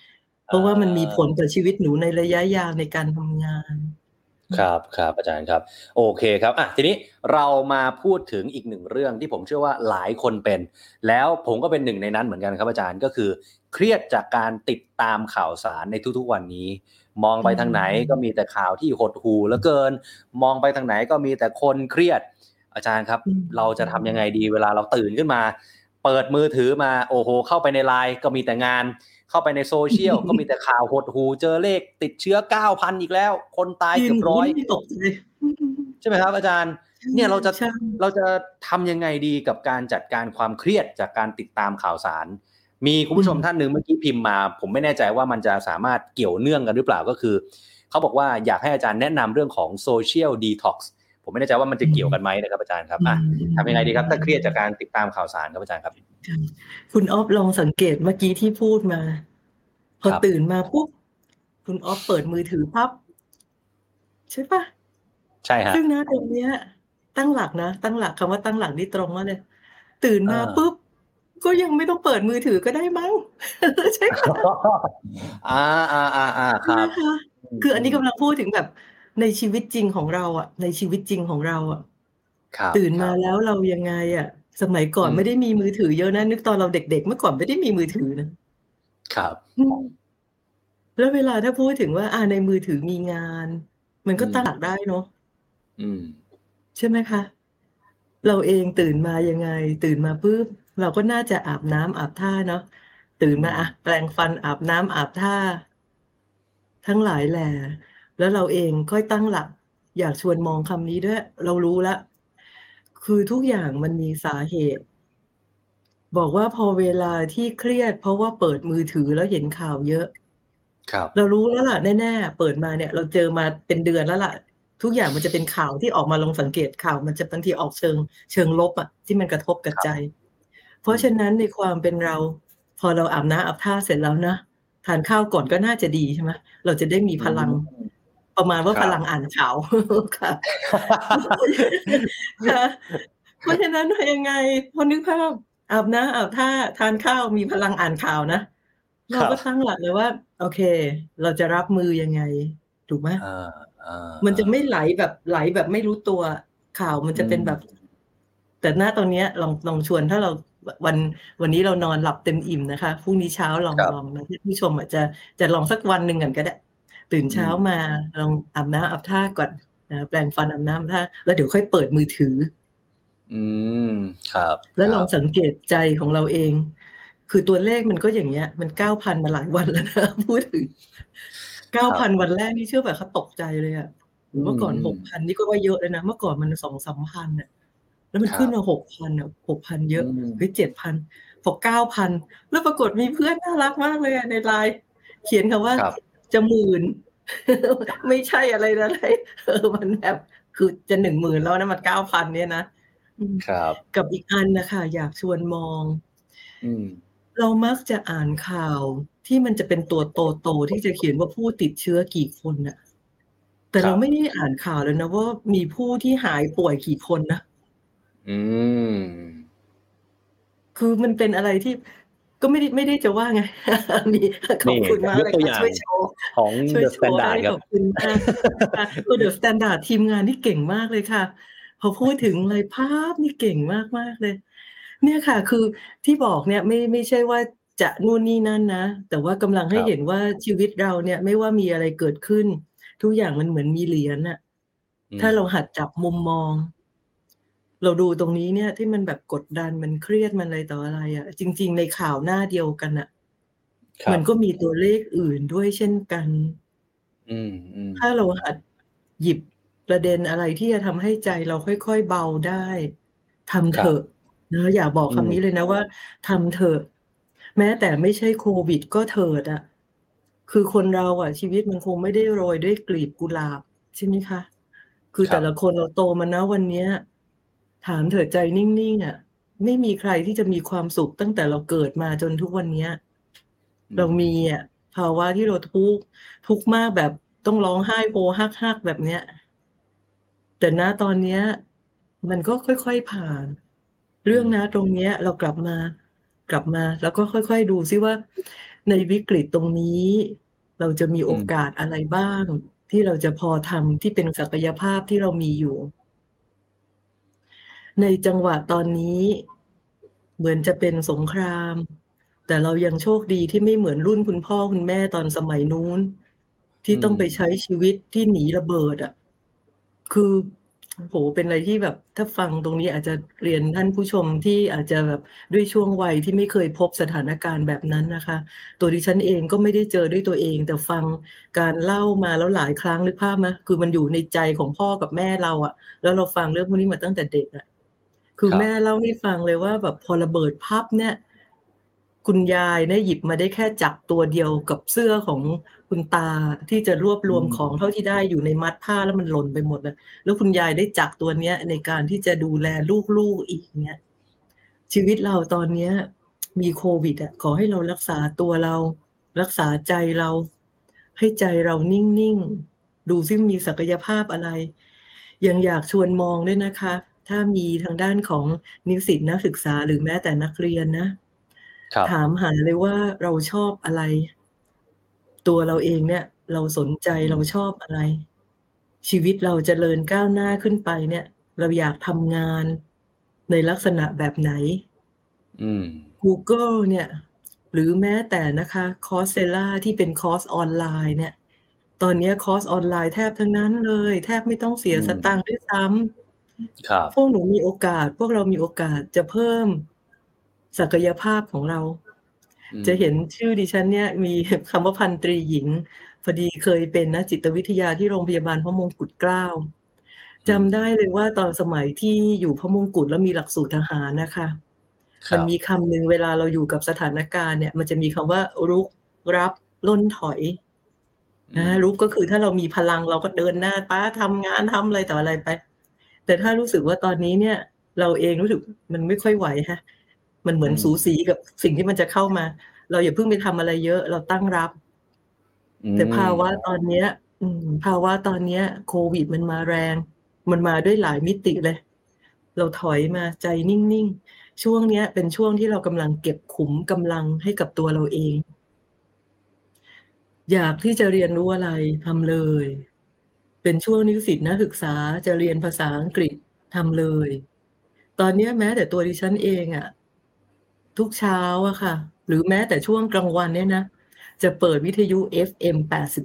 เพราะว่ามันมีผลต่อชีวิตหนูในระยะยาวในการทำงานครับครับอาจารย์ครับโอเคครับทีนี้เรามาพูดถึงอีกหนึ่งเรื่องที่ผมเชื่อว่าหลายคนเป็นแล้วผมก็เป็นหนึ่งในนั้นเหมือนกันครับอาจารย์ก็คือเครียดจากการติดตามข่าวสารในทุกๆวันนี้มองไปทางไหนก็มีแต่ข่าวที่หดหู่เหลือเกินมองไปทางไหนก็มีแต่คนเครียดอาจารย์ครับเราจะทำยังไงดีเวลาเราตื่นขึ้นมาเปิดมือถือมาโอ้โหเข้าไปใน LINE ก็มีแต่งานเข้าไปในโซเชียลก็มีแต่ข่าวหดหู่เจอเลขติดเชื้อ 9,000 อีกแล้วคนตายเกือบร้อยตกใจใช่ไหมครับอาจารย์เนี่ยเราจะทำยังไงดีกับการจัดการความเครียดจากการติดตามข่าวสารมีคุณผู้ชมท่านหนึ่งเมื่อกี้พิมพ์มาผมไม่แน่ใจว่ามันจะสามารถเกี่ยวเนื่องกันหรือเปล่าก็คือเขาบอกว่าอยากให้อาจารย์แนะนำเรื่องของ social detox ผมไม่แน่ใจว่ามันจะเกี่ยวกันไหมนะครับอาจารย์ครับทำยังไงดีครับถ้าเครียดจากการติดตามข่าวสารครับอาจารย์ครับคุณอ๊อฟลองสังเกตเมื่อกี้ที่พูดมาพอตื่นมาปุ๊บคุณอ๊อฟเปิดมือถือปั๊บใช่ปะใช่ฮะซึ่งนะตรงเนี้ยตั้งหลักนะตั้งหลักคำว่าตั้งหลักนี่ตรงมากเลยตื่นมาปุ๊บก็ยังไม่ต้องเปิดมือถือก็ได้มั้งใช่ปะครับคืออันนี้กำลังพูดถึงแบบในชีวิตจริงของเราอ่ะในชีวิตจริงของเราอ่ะตื่นมาแล้วเรายังไงอ่ะสมัยก่อนไม่ได้มีมือถือเยอะนะนึกตอนเราเด็กๆเมื่อก่อนไม่ได้มีมือถือนะครับแล้วเวลาถ้าพูดถึงว่าในมือถือมีงานมันก็ตั้งหลักได้เนาะใช่ไหมคะเราเองตื่นมายังไงตื่นมาปุ๊บเราก็น่าจะอาบน้ำอาบท่าเนาะตื่นมาแปรงฟันอาบน้ำอาบท่าทั้งหลายแหล่แล้วเราเองค่อยตั้งหลักอยากชวนมองคำนี้ด้วยเรารู้แล้วคือทุกอย่างมันมีสาเหตุบอกว่าพอเวลาที่เครียดเพราะว่าเปิดมือถือแล้วเห็นข่าวเยอะเรารู้แล้วล่ะแน่ๆเปิดมาเนี่ยเราเจอมาเป็นเดือนแล้วล่ะทุกอย่างมันจะเป็นข่าวที่ออกมาลองสังเกตข่าวมันจะบางทีออกเชิงลบอ่ะที่มันกระทบกับใจเพราะฉะนั้นในความเป็นเราพอเราอาบน้ำอาบท่าเสร็จแล้วนะทานข้าวก่อนก็น่าจะดีใช่ไหมเราจะได้มีพลังประมาณว่าพลังอ่านข่าวค่ะเพราะฉะนั้นยังไงพอนึกภาพอาบน้ำอาบท่าทานข้าวมีพลังอ่านข่าวนะเราก็ตั้งหลักเลยว่าโอเคเราจะรับมือยังไงถูกไหมมันจะไม่ไหลแบบไม่รู้ตัวข่าวมันจะเป็นแบบแต่หน้าตอนนี้ลองชวนถ้าเราวันนี้เรานอนหลับเต็มอิ่มนะคะพรุ่งนี้เช้าลองนะผู้ชมอาจจะลองสักวันหนึ่งกันก็ได้ตื่นเช้ามาลองอาบน้ำอาบท่าก่อนนะแปรงฟันอาบน้ำท่าแล้วเดี๋ยวค่อยเปิดมือถือครับแล้วลองสังเกตใจของเราเองคือตัวเลขมันก็อย่างเงี้ยมัน 9,000 มาหลายวันแล้วนะพูดถึง 9,000 วันแรกนี่เชื่อแบบเขาตกใจเลยอ่ะเมื่อก่อน 6,000 นี่ก็ว่าเยอะเลยนะเมื่อก่อนมัน 2-3,000 น่ะแล้วมันขึ้นมา 6,000 อ่ะ 6,000 เยอะเฮ้ย 7,000 พอ 9,000 แล้วปรากฏมีเพื่อนน่ารักมากเลยใน LINE เขียนคำว่าจะหมื่นไม่ใช่อะไรมันแบบคือจะ 10,000 แล้วนะมัน 9,000 เนี่ยนะครับกับอีกอันนะคะอยากชวนมองเรามักจะอ่านข่าวที่มันจะเป็นตัวโตๆที่จะเขียนว่าผู้ติดเชื้อกี่คนน่ะแต่เราไม่ได้อ่านข่าวเลยนะว่ามีผู้ที่หายป่วยกี่คนนะคือมันเป็นอะไรที่ก็ไม่ได้จะว่าไงมีขอบคุณมากเลยค่ะช่วยโชว์ของ The Standard ขอบคุณมากตัว The Standard ทีมงานนี่เก่งมากเลยค่ะพอพูดถึงอะไรภาพนี่เก่งมากๆเลยเนี่ยค่ะคือที่บอกเนี่ยไม่ใช่ว่าจะนู่นนี่นั่นนะแต่ว่ากำลังให้เห็นว่าชีวิตเราเนี่ยไม่ว่ามีอะไรเกิดขึ้นทุกอย่างมันเหมือนมีเหรียญน่ะถ้าเราหัดจับมุมมองเราดูตรงนี้เนี่ยที่มันแบบกดดันมันเครียดมันอะไรต่ออะไรอ่ะจริงๆในข่าวหน้าเดียวกันอ่ะมันก็มีตัวเลขอื่นด้วยเช่นกันถ้าเราหัดหยิบประเด็นอะไรที่จะทำให้ใจเราค่อยๆเบาได้ทำเถอะนะอยากบอกคำนี้เลยนะว่าทำเถอะแม้แต่ไม่ใช่โควิดก็เถิดอ่ะคือคนเราอ่ะชีวิตมันคงไม่ได้โรยด้วยกลีบกุหลาบใช่ไหมคะคือแต่ละคนเราโตมานะวันนี้ถามเถิดใจนิ่งๆอ่ะไม่มีใครที่จะมีความสุขตั้งแต่เราเกิดมาจนทุกวันนี้เรามีภาวะที่เราทุกข์มากแบบต้องร้องไห้โฮฮักแบบเนี้ยแต่ณตอนนี้มันก็ค่อยๆผ่านเรื่องนะตรงนี้เรากลับมาแล้วก็ค่อยๆดูซิว่าในวิกฤตตรงนี้เราจะมีโอกาสอะไรบ้างที่เราจะพอทำที่เป็นศักยภาพที่เรามีอยู่ในจังหวะตอนนี้เหมือนจะเป็นสงครามแต่เรายังโชคดีที่ไม่เหมือนรุ่นคุณพ่อคุณแม่ตอนสมัยนู้นที่ต้องไปใช้ชีวิตที่หนีระเบิดอ่ะคือโหเป็นอะไรที่แบบถ้าฟังตรงนี้อาจจะเรียนท่านผู้ชมที่อาจจะแบบด้วยช่วงวัยที่ไม่เคยพบสถานการณ์แบบนั้นนะคะตัวดิฉันเองก็ไม่ได้เจอด้วยตัวเองแต่ฟังการเล่ามาแล้วหลายครั้งนึกภาพไหมคือมันอยู่ในใจของพ่อกับแม่เราอ่ะแล้วเราฟังเรื่องพวกนี้มาตั้งแต่เด็กอ่ะคือแม่เล่าให้ฟังเลยว่าแบบพอระเบิดพับเนี่ยคุณยายเนี่ยหยิบมาได้แค่จักรตัวเดียวกับเสื้อของคุณตาที่จะรวบรวมของเท่าที่ได้อยู่ในมัดผ้าแล้วมันหล่นไปหมดเลยแล้วคุณยายได้จักรตัวเนี้ยในการที่จะดูแลลูกๆอีกเนี่ยชีวิตเราตอนเนี้ยมีโควิดอ่ะขอให้เรารักษาตัวเรารักษาใจเราให้ใจเรานิ่งๆดูซิมีศักยภาพอะไรยังอยากชวนมองด้วยนะคะถ้ามีทางด้านของนิสิตนักศึกษาหรือแม้แต่นักเรียนนะถามหาเลยว่าเราชอบอะไรตัวเราเองเนี่ยเราสนใจเราชอบอะไรชีวิตเราเจริญก้าวหน้าขึ้นไปเนี่ยเราอยากทำงานในลักษณะแบบไหนGoogle เนี่ยหรือแม้แต่นะคะ Coursera ที่เป็นคอร์สออนไลน์เนี่ยตอนนี้คอร์สออนไลน์แทบทั้งนั้นเลยแทบไม่ต้องเสียสตางค์ด้วยซ้ำพวกหนูมีโอกาสพวกเรามีโอกาสจะเพิ่มศักยภาพของเราจะเห็นชื่อดิฉันเนี่ยมีคำว่าพันตรีหญิงพอดีเคยเป็นนักจิตวิทยาที่โรงพยาบาลพระมงกุฎเกล้าจำได้เลยว่าตอนสมัยที่อยู่พระมงกุฎแล้วมีหลักสูตรทหารนะคะมันมีคำหนึ่งเวลาเราอยู่กับสถานการณ์เนี่ยมันจะมีคำว่ารุกรับล่นถอยนะรุกก็คือถ้าเรามีพลังเราก็เดินหน้าป้าทำงานทำอะไรต่ออะไรไปแต่ถ้ารู้สึกว่าตอนนี้เนี่ยเราเองรู้สึกมันไม่ค่อยไหวฮะมันเหมือนสูสีกับสิ่งที่มันจะเข้ามาเราอย่าเพิ่งไปทำอะไรเยอะเราตั้งรับแต่ภาวะตอนนี้โควิดมันมาแรงมันมาด้วยหลายมิติเลยเราถอยมาใจนิ่งๆช่วงนี้เป็นช่วงที่เรากำลังเก็บขุมกำลังให้กับตัวเราเองอยากที่จะเรียนรู้อะไรทำเลยเป็นช่วงนิสิตนักศึกษาจะเรียนภาษาอังกฤษทำเลยตอนนี้แม้แต่ตัวดิฉันเองอ่ะทุกเช้าอะค่ะหรือแม้แต่ช่วงกลางวันเนี่ยนะจะเปิดวิทยุ FM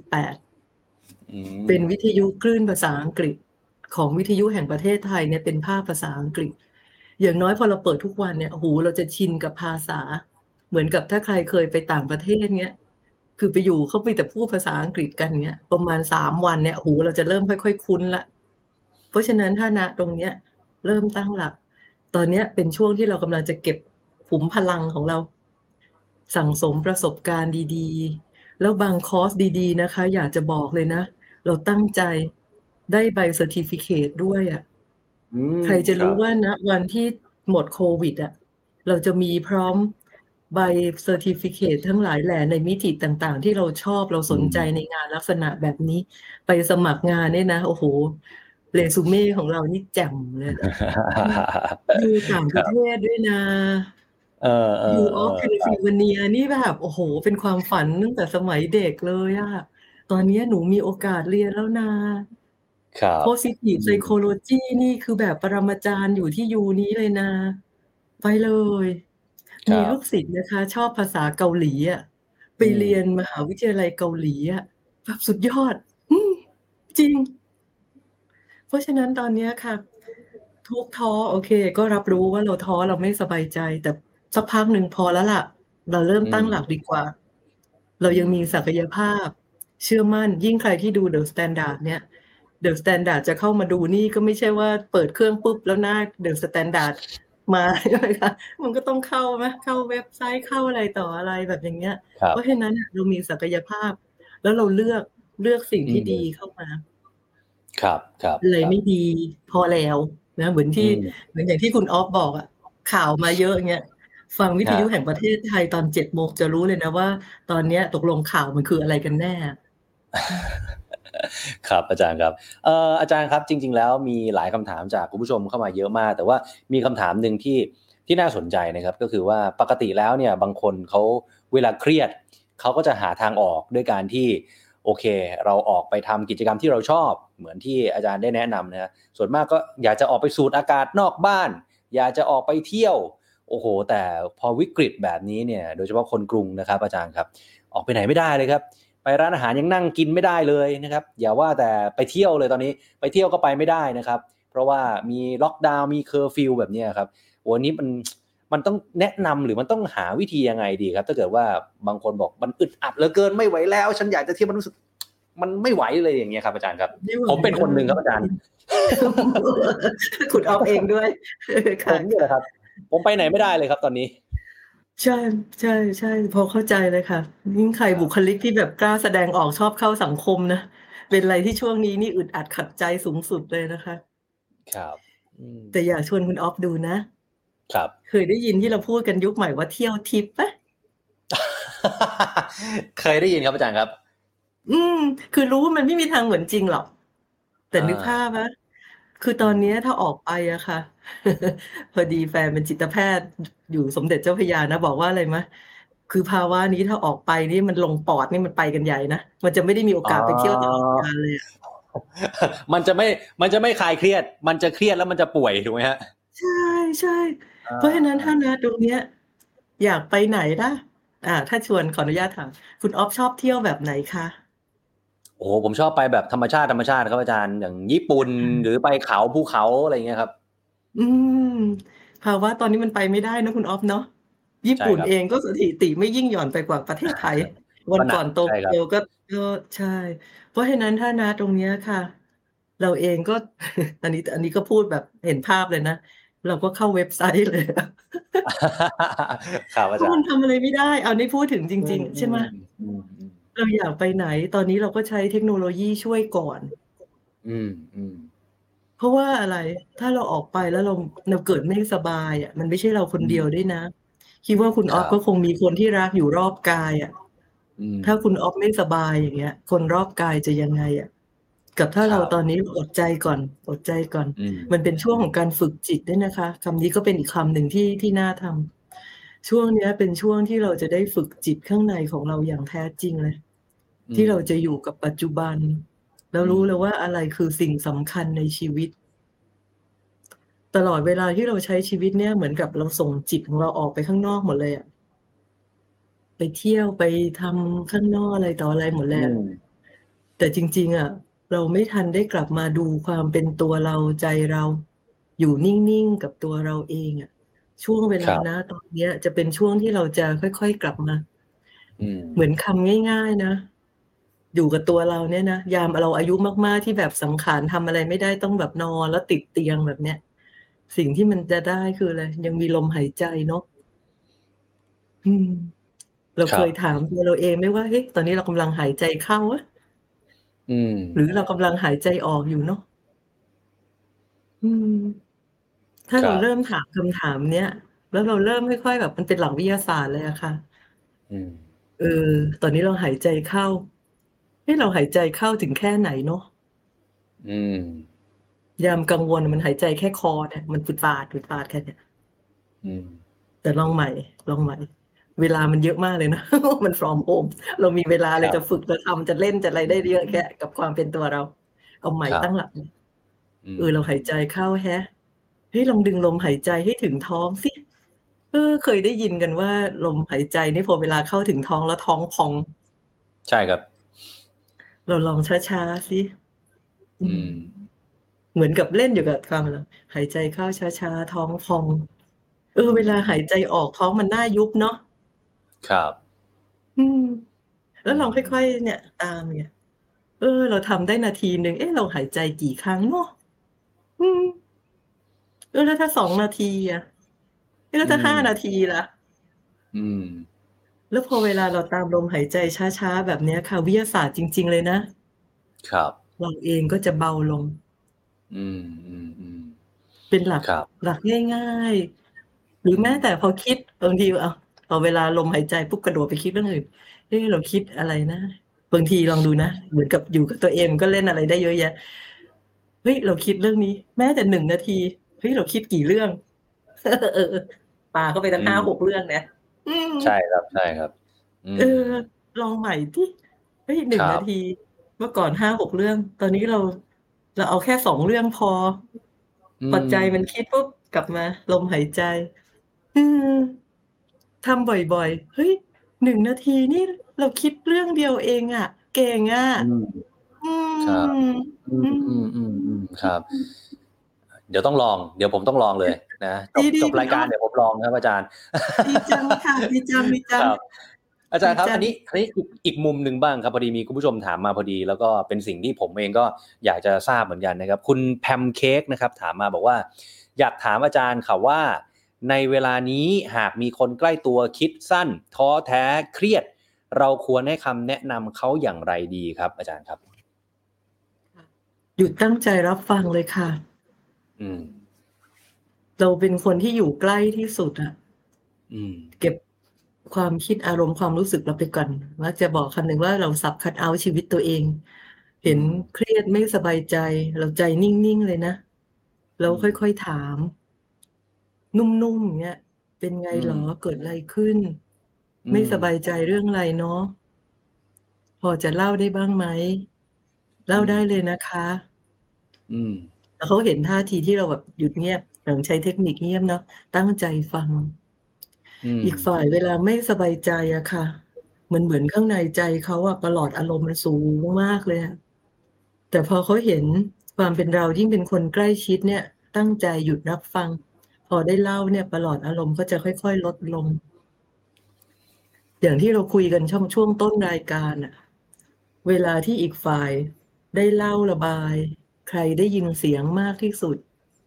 88เป็นวิทยุคลื่นภาษาอังกฤษของวิทยุแห่งประเทศไทยเนี่ยเป็นภาคภาษาอังกฤษอย่างน้อยพอเราเปิดทุกวันเนี่ยหูเราจะชินกับภาษาเหมือนกับถ้าใครเคยไปต่างประเทศเนี้ยคือไปอยู่เขาไปแต่พูดภาษาอังกฤษกันเนี้ยประมาณ3 วันเนี่ยหูเราจะเริ่มค่อยๆคุ้นละเพราะฉะนั้นถ้าณตรงเนี้ยเริ่มตั้งหลักตอนนี้เป็นช่วงที่เรากำลังจะเก็บขุมพลังของเราสั่งสมประสบการณ์ดีๆแล้วบางคอร์สดีๆนะคะอยากจะบอกเลยนะเราตั้งใจได้ใบเซอร์ติฟิเคตด้วยอ่ะใครจะรู้ว่านะวันที่หมดโควิดอ่ะเราจะมีพร้อมใบเซอร์ติฟิเคตทั้งหลายแหล่ในมิติต่างๆที่เราชอบเราสนใจในงานลักษณะแบบนี้ไปสมัครงานเนี่ยนะโอ้โหเรซูเม่ของเรานี่แจ่มเลยอยู่ต่างประเทศด้วยนะอยู่ออฟแคลิฟอร์เนียนี่แบบโอ้โหเป็นความฝันตั้งแต่สมัยเด็กเลยอะตอนนี้หนูมีโอกาสเรียนแล้วนะ Positive Psychology นี่คือแบบปรมาจารย์อยู่ที่ยูนี้เลยนะไปเลยมีลูกศิษย์นะคะชอบภาษาเกาหลีอ่ะไปเรียนมหาวิทยาลัยเกาหลีอ่ะแบบสุดยอดจริงเพราะฉะนั้นตอนนี้ค่ะทุกท้อโอเคก็รับรู้ว่าเราท้อเราไม่สบายใจแต่สักพักหนึ่งพอแล้วล่ะเราเริ่มตั้งหลักดีกว่าเรายังมีศักยภาพเชื่อมั่นยิ่งใครที่ดู The Standard เนี่ยThe Standard จะเข้ามาดูนี่ก็ไม่ใช่ว่าเปิดเครื่องปุ๊บแล้วหน้า The Standard มาใช่ไหมคะมันก็ต้องเข้าไหมเข้าเว็บไซต์เข้าอะไรต่ออะไรแบบอย่างเงี้ยเพราะฉะนั้นเรามีศักยภาพแล้วเราเลือกสิ่งที่ดีเข้ามาครับเลยไม่ดีพอแล้วนะเหมือนอย่างที่คุณออฟบอกอะข่าวมาเยอะเงี้ยฟังวิทยุแห่งประเทศไทยตอน7 โมงจะรู้เลยนะว่าตอนนี้ตกลงข่าวมันคืออะไรกันแน่ครับอาจารย์ครับอาจารย์ครับจริงๆแล้วมีหลายคำถามจากคุณผู้ชมเข้ามาเยอะมากแต่ว่ามีคำถามหนึ่งที่น่าสนใจนะครับก็คือว่าปกติแล้วเนี่ยบางคนเขาเวลาเครียดเขาก็จะหาทางออกด้วยการที่โอเคเราออกไปทำกิจกรรมที่เราชอบเหมือนที่อาจารย์ได้แนะนำนะส่วนมากก็อยากจะออกไปสูดอากาศนอกบ้านอยากจะออกไปเที่ยวโอ้โหแต่พอวิกฤตแบบนี้เนี่ยโดยเฉพาะคนกรุงนะครับอาจารย์ครับออกไปไหนไม่ได้เลยครับไปร้านอาหารยังนั่งกินไม่ได้เลยนะครับอย่าว่าแต่ไปเที่ยวเลยตอนนี้ไปเที่ยวก็ไปไม่ได้นะครับเพราะว่ามีล็อกดาวน์มีเคอร์ฟิวแบบนี้ครับวันนี้มันต้องแนะนำหรือมันต้องหาวิธียังไงดีครับถ้าเกิดว่าบางคนบอกมันอึดอัดเหลือเกินไม่ไหวแล้วฉันอยากจะเที่ยวมันรู้สึกมันไม่ไหวเลยอย่างเงี้ยครับอาจารย์ครับผมเป็นคนหนึ่งครับอาจารย์ขุดออกเองด้วยผมเนี่ยแหละครับผมไปไหนไม่ได้เลยครับตอนนี้ใช่ใช่ใช่พอเข้าใจเลยค่ะยิ่งใครบุคลิกที่แบบกล้าแสดงออกชอบเข้าสังคมนะเป็นอะไรที่ช่วงนี้นี่อึดอัดขัดใจสูงสุดเลยนะคะครับแต่อยากชวนคุณออฟดูนะครับเคยได้ยินที่เราพูดกันยุคใหม่ว่าเที่ยวทิปปะเคยได้ยินครับอาจารย์ครับคือรู้ว่ามันไม่มีทางเหมือนจริงหรอกแต่นึกภาพนะคือตอนนี้ถ้าออกไปอะค่ะ พอดีแฟนเป็นจิตแพทย์อยู่สมเด็จเจ้าพระยานะบอกว่าอะไรมะคือภาวะนี้ถ้าออกไปนี่มันลงปอดนี่มันไปกันใหญ่นะมันจะไม่ได้มีโอกาสไปเที่ยวตลอดกาลเลยมันจะไม่คลายเครียดมันจะเครียดแล้วมันจะป่วยถูกไหมฮะใช่ใช่เพราะฉะนั้นถ้านะตรงเนี้ยอยากไปไหนล่ะถ้าชวนขออนุญาตถามคุณออฟชอบเที่ยวแบบไหนคะโอ้โหผมชอบไปแบบธรรมชาติครับอาจารย์อย่างญี่ปุ่นหรือไปเขาภูเขาอะไรเงี้ยครับอืมภาวะตอนนี้มันไปไม่ได้นะคุณออฟเนาะญี่ปุ่นใช่ครับเองก็สถิติไม่ยิ่งหย่อนไปกว่าประเทศไทยวันก็หนักก่อนโตใช่ครับเกียวก็ใช่เพราะฉะนั้นถ้านะตรงเนี้ยค่ะเราเองก็ อันนี้ก็พูดแบบเห็นภาพเลยนะเราก็เข้าเว็บไซต์เลยครับเพราะอาจารย์มันทำอะไรไม่ได้เอานี่พูดถึงจอืริงๆใช่ไหมมอืมอืมเราอยากไปไหนตอนนี้เราก็ใช้เทคโนโลยีช่วยก่อนอืมอืมเพราะว่าอะไรถ้าเราออกไปแล้วเราเกิดไม่สบายอ่ะมันไม่ใช่เราคนเดียวด้วยนะคิดว่าคุณออฟก็คครับงมีคนที่รักอยู่รอบกายอ่ะอืมถ้าคุณออฟไม่สบายอย่างเงี้ยคนรอบกายจะยังไงอ่ะกับถ้าเราตอนครับนี้อดใจก่อนอดใจก่อนอืมมันเป็นช่วงอืมของการฝึกจิตด้วยนะคะคำนี้ก็เป็นอีกคำหนึ่งที่น่าทำช่วงเนี้ยเป็นช่วงที่เราจะได้ฝึกจิตข้างในของเราอย่างแท้จริงเลยอืมที่เราจะอยู่กับปัจจุบันแล้วอืมรู้เลยว่าอะไรคือสิ่งสำคัญในชีวิต ตลอดเวลาที่เราใช้ชีวิตเนี่ยเหมือนกับเราส่งจิตของเราออกไปข้างนอกหมดเลยอะไปเที่ยวไปทำข้างนอกอะไรต่ออะไรหมดเลยอะอืมแต่จริงๆอะเราไม่ทันได้กลับมาดูความเป็นตัวเราใจเราอยู่นิ่งๆกับตัวเราเองอะช่วงเวลานะครับตอนเนี้ยจะเป็นช่วงที่เราจะค่อยๆกลับมาอืมเหมือนคำง่ายๆนะอยู่กับตัวเราเนี่ยนะยามเราอายุมากๆที่แบบสังขารทำอะไรไม่ได้ต้องแบบนอนแล้วติดเตียงแบบเนี้ยสิ่งที่มันจะได้คืออะไรยังมีลมหายใจเนาะ อืมเราครับเคยถามตัวเราเองไหมว่าเฮ้ยตอนนี้เรากำลังหายใจเข้าอะอืมหรือเรากำลังหายใจออกอยู่เนาะอืมถ้าเราครับเริ่มถามคำถามเนี้ยแล้วเราเริ่มค่อยๆแบบมันเป็นหลักวิทยาศาสตร์เลยอะค่ะอืมเออตอนนี้เราหายใจเข้าเฮ้ยเราหายใจเข้าถึงแค่ไหนเนาะอืมยามกังวลมันหายใจแค่คอเนี่ยมันฝาดแค่เนี้ยอืมแต่ลองใหม่เวลามันเยอะมากเลยนะมัน from home เรามีเวลาเลยจะฝึครับกจะทำจะเล่นจะอะไรได้เยอะแยะกับความเป็นตัวเราเอาใหม่ครับตั้งหลักอืมเราหายใจเข้าแฮะเฮ้ยลองดึงลมหายใจให้ถึงท้องสิเคยได้ยินกันว่าลมหายใจนี่พอเวลาเข้าถึงท้องแล้วท้องพองใช่ครับเราลองช้าๆสิอืมอืมเหมือนกับเล่นอยู่กับความเราหายใจเข้าช้าๆท้องพองอืเวลามหายใจออกท้องมันน่ายุบเนาะครับอืมแล้วอืลองค่อยมๆเนี่ยตามเนี่ยเราทำได้นาทีหนึ่งเราหายใจกี่ครั้งเนาะอืมแล้วถ้า2 นาทีอะแล้วอืถ้า5 นาทีมล่ะอืมแล้วพอเวลาเราตามลมหายใจช้าๆแบบเนี้ยค่ะวิทยาศาสตร์จริงๆเลยนะครับเราเองก็จะเบาลงอืมอืมอืมเป็นหลักครับหลักง่ายๆหรืออืมแม้แต่พอคิดบางทีพอเวลาลมหายใจปุ๊บกระโดดไปคิดเรื่องอื่นเราคิดอะไรนะบางทีลองดูนะเหมือนกับอยู่กับตัวเองมันก็เล่นอะไรได้เยอะแยะเฮ้ยเราคิดเรื่องนี้แม้แต่1 นาทีเฮ้ยเราคิดกี่เรื่องเออปาเข้าไปตั้งอื 5-6 มเรื่องเนี่ยอืมใช่ครับใช่ครับอืเออมลองใหม่ที่เฮ้ยครั 1 นาบทีเมื่อก่อน 5-6 เรื่องตอนนี้เราเอาแค่2 เรื่องพออืพอใจมันมคิดปุ๊บกลับมาลมหายใจอืมทำบ่อยๆเฮ้ย1 นาทีนี่เราคิดเรื่องเดียวเองอะเก่งอะอืมอืครับมอือืมครับเดี๋ยวต้องลองเดี๋ยวผมต้องลองเลยนะดีจบๆคุณอ๊อฟรายการเดี๋ยวผมลองนะครับอาจารย์ดีจังค่ะดีจังครับอาจารย์ครับดีจังอันนี้อีกมุมหนึ่งบ้างครับพอดีมีคุณผู้ชมถามมาพอดีแล้วก็เป็นสิ่งที่ผมเองก็อยากจะทราบเหมือนกันนะครับคุณแพมเค้กนะครับถามมาบอกว่าอยากถามอาจารย์ค่ะว่าในเวลานี้หากมีคนใกล้ตัวคิดสั้นท้อแท้เครียดเราควรให้คำแนะนำเขาอย่างไรดีครับอาจารย์ครับหยุดตั้งใจรับฟังเลยค่ะอืมเราเป็นคนที่อยู่ใกล้ที่สุดอะอืมเก็บความคิดอารมณ์ความรู้สึกเราไปก่อนมักจะบอกคำหนึ่งว่าเราสับคัทเอาท์ชีวิตตัวเองเห็นอืมเครียดไม่สบายใจเราใจนิ่งๆเลยนะแล้วอืมค่อยๆถามนุ่มๆอย่างเงี้ยเป็นไงอืมเหรอเกิดอะไรขึ้นอืมไม่สบายใจเรื่องอะไรเนาะพอจะเล่าได้บ้างไหมเล่าอืมได้เลยนะคะอืมแล้วเขาเห็นท่าทีที่เราแบบหยุดเงียบใช้เทคนิคเงียบเนาะตั้งใจฟังอืมอีกฝ่ายเวลาไม่สบายใจอะค่ะเหมือนข้างในใจเขาอะประหลอดอารมณ์มันสูงมากเลยอะแต่พอเขาเห็นความเป็นเรายิ่งเป็นคนใกล้ชิดเนี่ยตั้งใจหยุดรับฟังพอได้เล่าเนี่ยประหลอดอารมณ์ก็จะค่อยๆลดลงอย่างที่เราคุยกันช่วงต้นรายการอะเวลาที่อีกฝ่ายได้เล่าระบายใครได้ยินเสียงมากที่สุด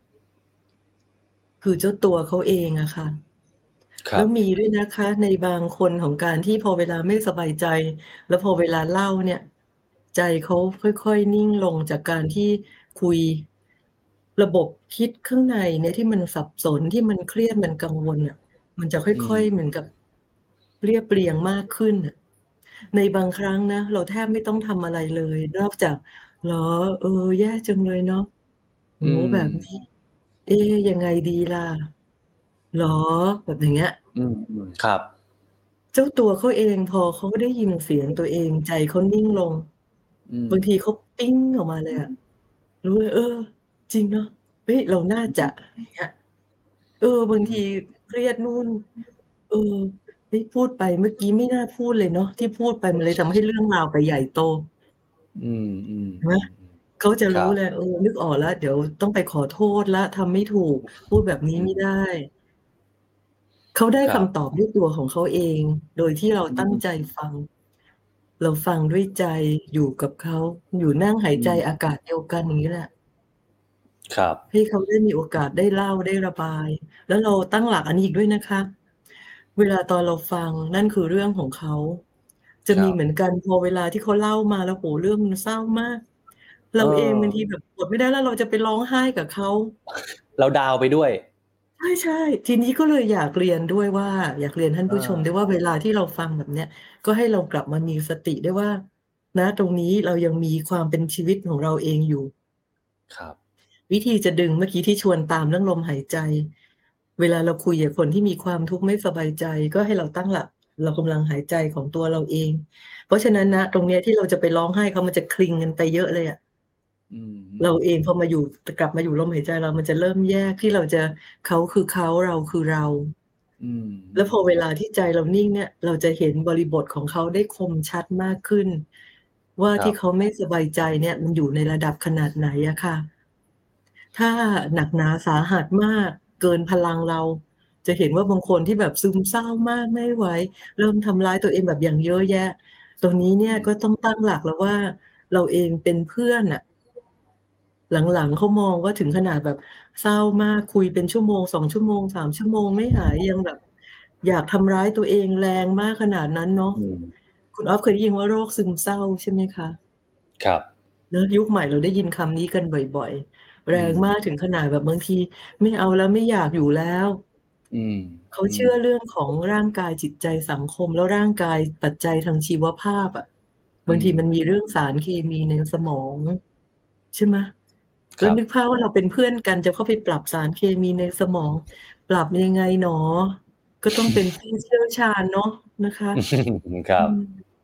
คือเจ้าตัวเขาเองอะค่ะครับแล้วมีด้วยนะคะในบางคนของการที่พอเวลาไม่สบายใจแล้วพอเวลาเล่าเนี่ยใจเขาค่อยๆนิ่งลงจากการที่คุยระบบคิดข้างในเนี่ยที่มันสับสนที่มันเครียดมันกังวลน่ะมันจะอืค่อยๆเหมืมอนกับเรียบเรียงมากขึ้นน่ะในบางครั้งนะเราแทบไม่ต้องทำอะไรเลยนอกจากเหรอแย่จังเลยเนาะโอ้อืโฮมแบบนี้เอ๊ยังไงดีล่ะเหรอแบบอย่างเงี้ยอืมครับเจ้าตัวเขาเองพอเขาได้ยินเสียงตัวเองใจเขานิ่งลงอืมบางทีเขาปิ๊งออกมาเลยอะรู้เลยจริงเนาะเฮ้ยเราน่าจะอย่างเงี้ยบางทีเครียดนู่นเออเฮ้ยพูดไปเมื่อกี้ไม่น่าพูดเลยเนาะที่พูดไปมันเลยทำให้เรื่องราวไปใหญ่โตอืมอืมเห็นไหมอืมเขาจะรู้ครับเลยนึกออกแล้วเดี๋ยวต้องไปขอโทษแล้วทำไม่ถูกพูดแบบนี้อืมไม่ได้ เขาได้ครับคำตอบด้วยตัวของเขาเองโดยที่เราอืตั้งใจมฟังเราฟังด้วยใจอยู่กับเขาอยู่นั่งหายใจอืมอากาศเดียวกันอย่างงี้แหละครับให้เขาได้มีโอกาสได้เล่าได้ระบายแล้วเราตั้งหลักอันนี้อีกด้วยนะคะเวลาตอนเราฟังนั่นคือเรื่องของเขาจะครับมีเหมือนกันพอเวลาที่เขาเล่ามาแล้วโอ้โฮเรื่องมันเศร้ามากเอเราเองบางทีอแบบอดไม่ได้แล้วเราจะไปร้องไห้กับเขาเราดาวน์ไปด้วยใช่ๆทีนี้ก็เลยอยากเรียนด้วยว่าอยากเรียนท่านผู้ชมด้วยอาว่าเวลาที่เราฟังแบบเนี้ยก็ให้เรากลับมามีสติด้วยว่าณตรงนี้เรายังมีความเป็นชีวิตของเราเองอยู่ครับวิธีจะดึงเมื่อกี้ที่ชวนตามเรื่องลมหายใจเวลาเราคุยกับคนที่มีความทุกข์ไม่สบายใจก็ให้เราตั้งหลักเรากำลังหายใจของตัวเราเองเพราะฉะนั้นณตรงเนี้ยที่เราจะไปร้องไห้เขามันจะคลิงกันไปเยอะเลยอะอืเรามเองพอมาอยู่กลับมาอยู่ลมหายใจเรามันจะเริ่มแยกที่เราจะเขาคือเขาเราคือเราอืมแล้วพอเวลาที่ใจเรานิ่งเนี่ยเราจะเห็นบริบทของเขาได้คมชัดมากขึ้นว่าครับที่เขาไม่สบายใจเนี่ยมันอยู่ในระดับขนาดไหนอะค่ะถ้าหนักหนาสาหัสมากเกินพลังเราจะเห็นว่าบางคนที่แบบซึมเศร้ามากไม่ไหวเริ่มทำร้ายตัวเองแบบอย่างเยอะแยะตรงนี้เนี่ยอืมก็ต้องตั้งหลักแล้วว่าเราเองเป็นเพื่อนน่ะ หลังๆเขามองว่าถึงขนาดแบบเศร้ามากคุยเป็นชั่วโมง2ชั่วโมง3ชั่วโมงไม่หายยังแบบอยากทำร้ายตัวเองแรงมากขนาดนั้นเนาะอืมคุณอ๊อฟเคยได้ยินว่าโรคซึมเศร้าใช่ไหมคะครับเนาะยุคใหม่เราได้ยินคำนี้กันบ่อยๆแรอืมงมากถึงขนาดแบบบางทีไม่เอาแล้วไม่อยากอยู่แล้วอืมเขาอืมเชื่อเรื่องของร่างกายจิตใจสังคมแล้วร่างกายปัจจัยทางชีวภาพอะบางอืมทีมันมีเรื่องสารเคมีในสมองใช่ไหมคแล้วรับนึกภาพว่าเราเป็นเพื่อนกันจะเข้าไปปรับสารเคมีในสมองปรับยังไงหนอก็ต้องเป็นผู้เชี่ยวชาญเนาะนะคะครับอืม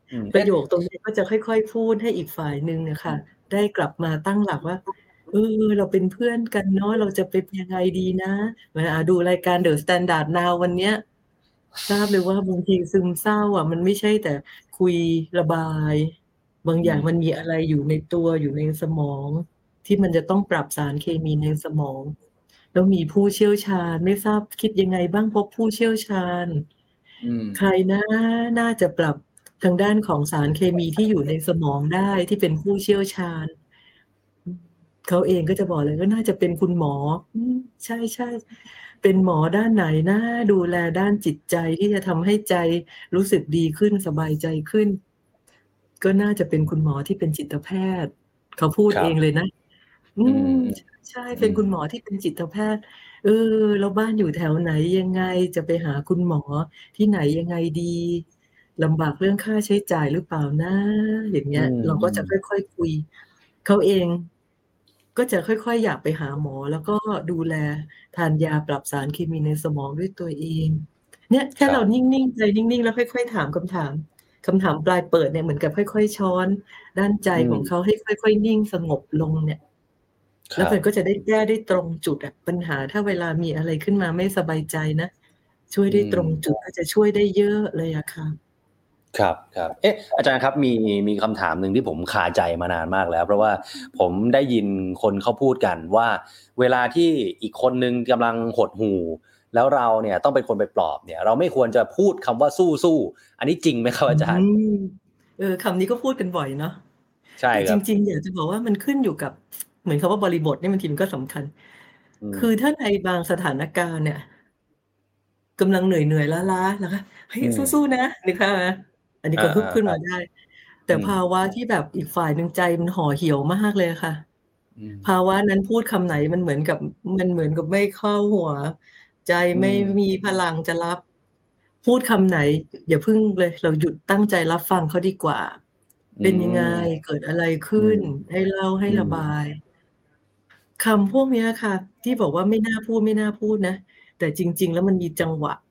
ประโยคตรงนี้ก็จะค่อยๆพูดให้อีกฝ่ายนึงเนี่ยค่ะได้กลับมาตั้งหลักว่าเราเป็นเพื่อนกันเนาะเราจะเป็นยังไงดีนะเหมือนดูรายการ The Standard Now วันเนี้ยทราบเลยว่าบางทีซึมเศร้าอ่ะมันไม่ใช่แต่คุยระบายบางอย่างมันมีอะไรอยู่ในตัวอยู่ในสมองที่มันจะต้องปรับสารเคมีในสมองแล้วมีผู้เชี่ยวชาญไม่ทราบคิดยังไงบ้างพบผู้เชี่ยวชาญใครนะน่าจะปรับทางด้านของสารเคมีที่อยู่ในสมองได้ที่เป็นผู้เชี่ยวชาญเขาเองก็จะบอกเลยว่าน่าจะเป็นคุณหมอใช่ใช่เป็นหมอด้านไหนนะดูแลด้านจิตใจที่จะทำให้ใจรู้สึกดีขึ้นสบายใจขึ้นก็น่าจะเป็นคุณหมอที่เป็นจิตแพทย์เขาพูดเองเลยนะใช่เป็นคุณหมอที่เป็นจิตแพทย์แล้วบ้านอยู่แถวไหนยังไงจะไปหาคุณหมอที่ไหนยังไงดีลำบากเรื่องค่าใช้จ่ายหรือเปล่านะอย่างเงี้ยเราก็จะค่อยๆคุยเขาเองก็จะค่อยๆอยากไปหาหมอแล้วก็ดูแลทานยาปรับสารเคมีในสมองด้วยตัวเองเนี่ยแค่เรานิ่งๆใจนิ่งๆแล้วค่อยๆถามคำถามปลายเปิดเนี่ยเหมือนกับค่อยๆช้อนด้านใจของเขาให้ค่อยๆนิ่งสงบลงเนี่ยแล้วมันก็จะได้แก้ได้ตรงจุดอ่ะปัญหาถ้าเวลามีอะไรขึ้นมาไม่สบายใจนะช่วยได้ตรงจุดก็จะช่วยได้เยอะเลยอะค่ะครับอาจารย์ครับมีคำถามหนึ่งที่ผมคาใจมานานมากแล้วเพราะว่าผมได้ยินคนเขาพูดกันว่าเวลาที่อีกคนนึงกำลังหดหู่แล้วเราเนี่ยต้องเป็นคนไปปลอบเนี่ยเราไม่ควรจะพูดคำว่าสู้อันนี้จริงไหมครับอาจารย์คำนี้ก็พูดกันบ่อยเนาะใช่ครับจริงๆอยากจะบอกว่ามันขึ้นอยู่กับเหมือนคำว่าบริบทเนี่ยบางทีมันก็สำคัญคือถ้าในบางสถานการณ์เนี่ยกำลังเหนื่อยล้าแล้วก็เฮ้ยสู้ๆนะนึกภาพไหมอันนี้ก็ฮึบขึ้นมาได้แต่ภาวะที่แบบอีกฝ่ายหนึ่งใจมันห่อเหี่ยวมากเลยค่ะภาวะนั้นพูดคำไหนมันเหมือนกับไม่เข้าหัวใจไม่มีพลังจะรับพูดคำไหนอย่าพึ่งเลยเราหยุดตั้งใจรับฟังเขาดีกว่าเป็นยังไงเกิดอะไรขึ้นให้เล่าให้ระบายคำพวกนี้ค่ะที่บอกว่าไม่น่าพูดนะแต่จริงๆแล้วมันมีจังหวะ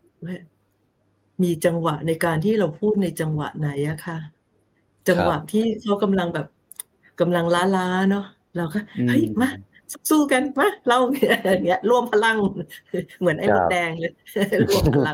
ในการที่เราพูดในจังหวะไหนอะค่ะจังหวะที่เขากำลังล้าเนาะเราก็เฮ้ยมาสู้กันมาเราอย่างเงี้ยร่วมพลังเหมือนไอ้มดแดงเลยร่วมพลัง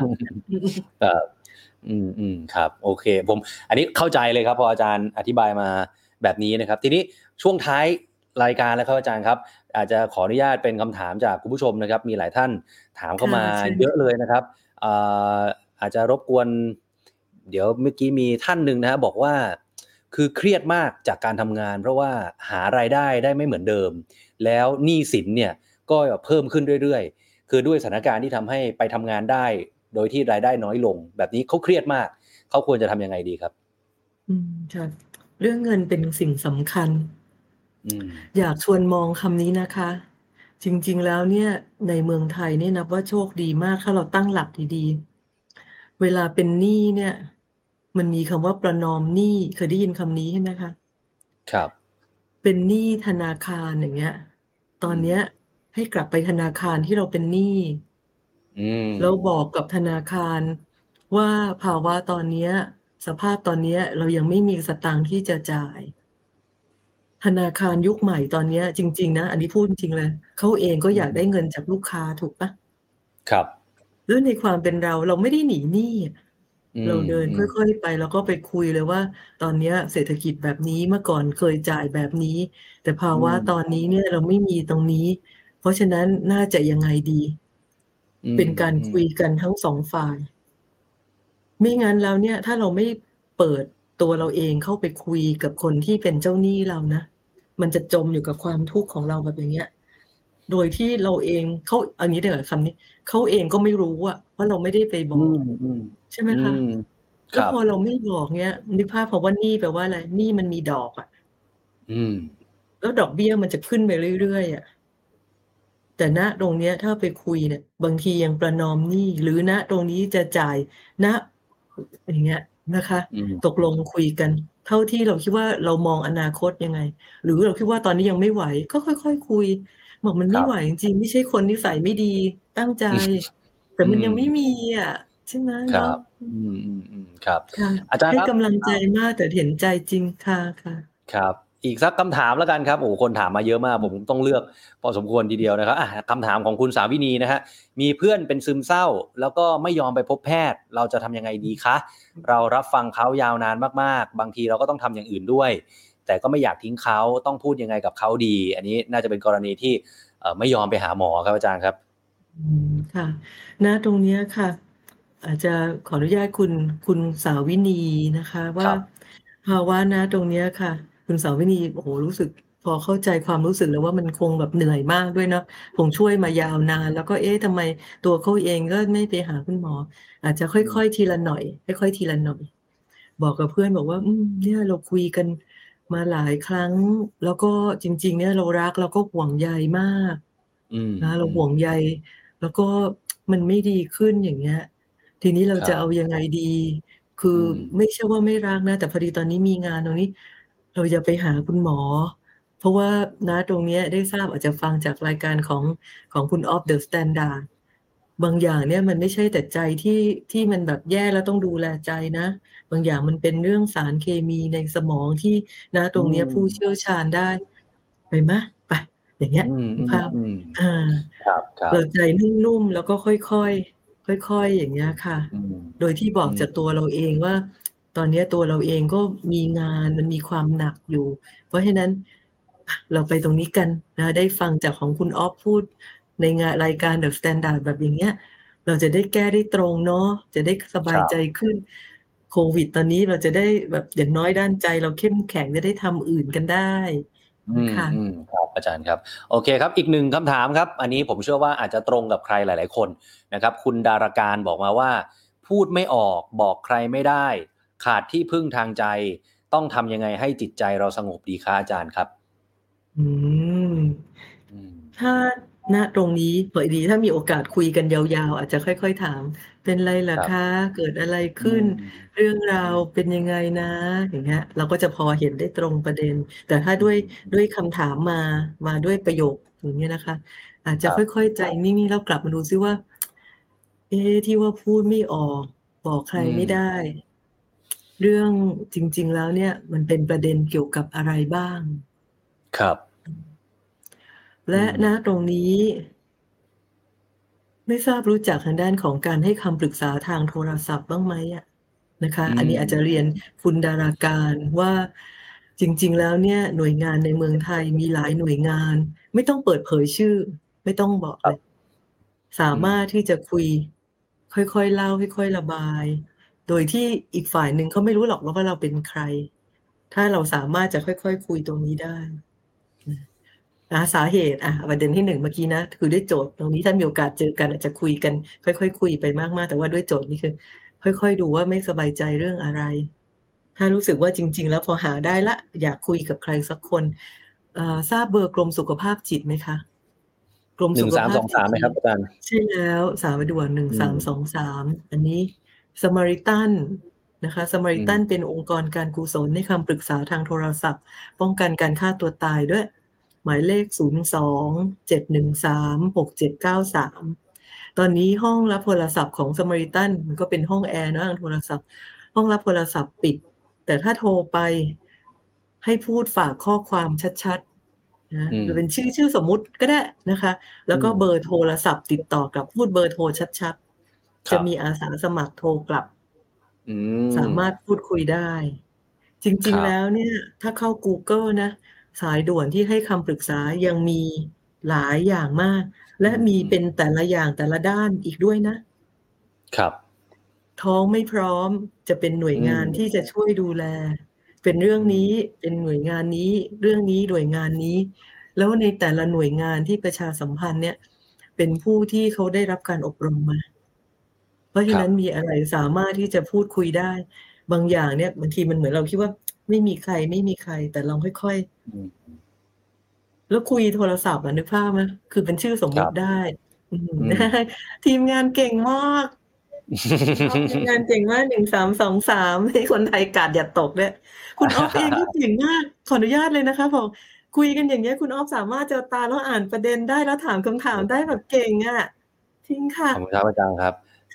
ครับโอเคผมอันนี้เข้าใจเลยครับพออาจารย์อธิบายมาแบบนี้นะครับทีนี้ช่วงท้ายรายการแล้วครับอาจารย์ครับอาจจะขออนุญาตเป็นคำถามจากคุณผู้ชมนะครับมีหลายท่านถามเข้ามาเยอะเลยนะครับอาจจะรบกวนเดี๋ยวเมื่อกี้มีท่านหนึ่งนะบอกว่าคือเครียดมากจากการทำงานเพราะว่าหารายได้ไม่เหมือนเดิมแล้วหนี้สินเนี่ยก็เพิ่มขึ้นเรื่อยๆคือด้วยสถานการณ์ที่ทำให้ไปทำงานได้โดยที่รายได้น้อยลงแบบนี้เขาเครียดมากเขาควรจะทำยังไงดีครับใช่เรื่องเงินเป็นสิ่งสำคัญอยากชวนมองคำนี้นะคะจริงๆแล้วเนี่ยในเมืองไทยนี่นับว่าโชคดีมากถ้าเราตั้งหลักดีๆเวลาเป็นหนี้เนี่ยมันมีคำว่าประนอมหนี้เคยได้ยินคำนี้ใช่ไหมคะครับเป็นหนี้ธนาคารอย่างเงี้ยตอนเนี้ยให้กลับไปธนาคารที่เราเป็นหนี้แล้วบอกกับธนาคารว่าภาวะตอนนี้สภาพตอนนี้เรายังไม่มีสตางค์ที่จะจ่ายธนาคารยุคใหม่ตอนนี้จริงๆนะอันนี้พูดจริงเลยเขาเองก็อยากได้เงินจากลูกค้าถูกปะครับแล้วในความเป็นเราไม่ได้หนีหนี้เราเดินค่อยๆไปแล้วก็ไปคุยเลยว่าตอนนี้เศรษฐกิจแบบนี้เมื่อก่อนเคยจ่ายแบบนี้แต่ภาวะตอนนี้เนี่ยเราไม่มีตรงนี้เพราะฉะนั้นน่าจะยังไงดีเป็นการคุยกันทั้งสองฝ่ายไม่งั้นแล้วเนี่ยถ้าเราไม่เปิดตัวเราเองเข้าไปคุยกับคนที่เป็นเจ้าหนี้เรานะมันจะจมอยู่กับความทุกข์ของเราแบบอย่างเงี้ยโดยที่เราเองเขาอันนี้เดี๋ยวคำนี้เขาเองก็ไม่รู้อะว่าเราไม่ได้ไปบอกใช่ไหมคะแล้วพอเราไม่บอกเนี้ยนึกภาพเพราะว่าหนี้แปลว่าอะไรหนี้มันมีดอกอะแล้วดอกเบี้ยมันจะขึ้นไปเรื่อยๆอะแต่ณตรงเนี้ยถ้าไปคุยเนี่ยบางทียังประนอมหนี้หรือณตรงนี้จะจ่ายณอย่างเงี้ยนะคะตกลงคุยกันเท่าที่เราคิดว่าเรามองอนาคตยังไงหรือเราคิดว่าตอนนี้ยังไม่ไหวก็ค่อยๆคุยบอกมันไม่ไหวจริงๆไม่ใช่คนนิสัยไม่ดีตั้งใจแต่มันยังไม่มีอ่ะใช่ไหมครัเนาะบครับค่ะอาจารย์ครับให้กำลังใจมากแต่เห็นใจจริงค่ะค่ะครับอีกสักคำถามแล้วกันครับโอ้โฮคนถามมาเยอะมากผมต้องเลือกพอสมควรทีเดียวนะครับคำถามของคุณสาวินีนะครับมีเพื่อนเป็นซึมเศร้าแล้วก็ไม่ยอมไปพบแพทย์เราจะทำยังไงดีคะเรารับฟังเขายาวนานมากๆบางทีเราก็ต้องทำอย่างอื่นด้วยแต่ก็ไม่อยากทิ้งเขาต้องพูดยังไงกับเขาดีอันนี้น่าจะเป็นกรณีที่ไม่ยอมไปหาหมอครับอาจารย์ครับค่ะณตรงเนี้ยค่ะอาจจะขออนุญาตคุณสาวินีนะคะคว่ารับภาวะณตรงเนี้ยค่ะคุณสาวินีโอ้โฮรู้สึกพอเข้าใจความรู้สึกแล้วว่ามันคงแบบเหนื่อยมากด้วยเนาะคงช่วยมายาวนานแล้วก็เอ๊ะทำไมตัวเขาเองก็ไม่ไปหาคุณหมออาจจะอืมค่อยๆทีละหน่อยค่อยๆทีละหน่อยบอกกับเพื่อนบอกว่าเนี่ยเราคุยกันมาหลายครั้งแล้วก็จริงๆเนี่ยเรารักแล้วก็ห่วงใยมากอืมนะเราอืมห่วงใย แล้วก็มันไม่ดีขึ้นอย่างเงี้ยทีนี้เราครับจะเอายังไงดีคืออืมไม่ใช่ว่าไม่รักนะแต่พอดีตอนนี้มีงานตรงนี้เราจะไปหาคุณหมอเพราะว่าณตรงเนี้ยได้ทราบอาจจะฟังจากรายการของคุณออฟ The Standard บางอย่างเนี่ยมันไม่ใช่แต่ใจที่มันแบบแย่แล้วต้องดูแลใจนะบางอย่างมันเป็นเรื่องสารเคมีในสมองที่ณตอืรงเนี้ยผู้เชี่ยวมชาญได้ไปไหมไปอย่างเงี้ยอืมนึกภาพอืมอาครับเราใจนุ่มๆแล้วก็ค่อยๆค่อยๆอย่างเงี้ยค่ะๆอืมโดยที่บออืมกจากตัวเราเองว่าตอนเนี้ยตัวเราเองก็มีงานมันมีความหนักอยู่เพราะฉะนั้นเราไปตรงนี้กันนะคะได้ฟังจากของคุณอ๊อฟพูดในรายการ The Standard แบบอย่างเงี้ยเราจะได้แก้ได้ตรงเนาะจะได้สบายใจครับขึ้นโควิดตอนนี้เราจะได้แบบอย่างน้อยด้านใจเราเข้มแข็งจะได้ทำอื่นกันได้ค่ะครับอาจารย์ครับโอเคครับอีกหนึ่งคำถามครับอันนี้ผมเชื่อว่าอาจจะตรงกับใครหลายๆคนนะครับคุณดาราการบอกมาว่าพูดไม่ออกบอกใครไม่ได้ขาดที่พึ่งทางใจต้องทำยังไงให้จิตใจเราสงบดีคะอาจารย์ครับอืมอืมถ้าณตรงนี้พอดีถ้ามีโอกาสคุยกันยาวๆอาจจะค่อยๆถามเป็นไรเหรอคะครับเกิดอะไรอืขึ้นมเรื่องราวอืมเป็นยังไงนะอย่างเงี้ยเราก็จะพอเห็นได้ตรงประเด็นแต่ถ้าอืด้วยคำถามมาด้วยประโยคอย่างเงี้ยนะคะอาจจะครับค่อยๆใจนิ่งๆแล้วกลับมาดูซิว่าเอ๊ะที่ว่าพูดไม่ออกบอกใครอืมไม่ได้เรื่องจริงๆแล้วเนี่ยมันเป็นประเด็นเกี่ยวกับอะไรบ้างครับอืและมณตรงนี้ ไม่ทราบรู้จักทางด้านของการให้คำปรึกษาทางโทรศัพท์บ้างไหมอะนะคะอือันนี้อาจจะเรียนมคุณดาราการว่าจริงๆแล้วเนี่ยหน่วยงานในเมืองไทยมีหลายหน่วยงานไม่ต้องเปิดเผยชื่อไม่ต้องบอกเลยครับสาอืมมารถที่จะคุยค่อยๆเล่าค่อยๆระบายโดยที่อีกฝ่ายหนึ่งเขาไม่รู้หรอกว่าเราเป็นใครถ้าเราสามารถจะค่อยๆคุยตรงนี้ได้ สาเหตุประเด็นที่1เมื่อกี้นะคือด้วยโจทย์ตรงนี้ถ้ามีโอกาสเจอกันอาจจะคุยกันค่อยๆคุยไปมากๆแต่ว่าด้วยโจทย์นี่คือค่อยๆดูว่าไม่สบายใจเรื่องอะไรถ้ารู้สึกว่าจริงๆแล้วพอหาได้แล้วอยากคุยกับใครสักคนทราบเบอร์กรมสุขภาพจิตไหมคะกรมสุขภาพจิต 1323ไหมครับอาจารย์ใช่แล้วสายด่วนอืม 1323อันนี้ Samaritan นะคะอื Samaritan มเป็นองค์กรการกุศลให้คำปรึกษาทางโทรศัพท์ป้องกันการฆ่าตัวตายด้วย หมายเลข02-713-6793ตอนนี้ห้องรับโทรศัพท์ของ Samaritan มันก็เป็นห้องแอร์เนาะทางโทรศัพท์ห้องรับโทรศัพท์ปิดแต่ถ้าโทรไปให้พูดฝากข้อความชัดๆนะอืมหรือเป็นชื่อสมมุติก็ได้นะคะแล้วอืมก็เบอร์โทรศัพท์ติดต่อกลับพูดเบอร์โทรชัดๆครับจะมีอาสาสมัครโทรกลับอืสามมารถพูดคุยได้จริงๆแล้วครับเนี่ยถ้าเข้ากูเกิลนะ สายด่วนที่ให้คำปรึกษายังมีหลายอย่างมากและอืมีมเป็นแต่ละอย่างแต่ละด้านอีกด้วยนะครับท้องไม่พร้อมจะเป็นหน่วยอืมงานที่จะช่วยดูแลเป็นเรื่องอืนี้มเป็นหน่วยงานนี้เรื่องนี้หน่วยงานนี้แล้วในแต่ละหน่วยงานที่ประชาสัมพันธ์เนี่ยเป็นผู้ที่เขาได้รับการอบรมมาเพราะฉะครับนั้นมีอะไรสามารถที่จะพูดคุยได้บางอย่างเนี่ยบางทีมันเหมือนเราคิดว่าไม่มีใครแต่ลองค่อยๆอืมแล้วคุยโทรศัพท์อะนึกภาพไหมคือเป็นชื่อสมครับมุติได้อืมทีมงานเก่งมากคุณอ๊อฟทีมงานเก่งมาก1323ให้คนไทยกาดอย่าตกด้วยคุณอ๊อฟเองก็เก่งมากขออนุญาตเลยนะคะบอกคุยกันอย่างเงี้ยคุณอ๊อฟสามารถจะตาแล้วอ่านประเด็นได้แล้วถามคำถามได้แบบเก่งอะจริงค่ะขอบคุณครับอาจารย์ครับ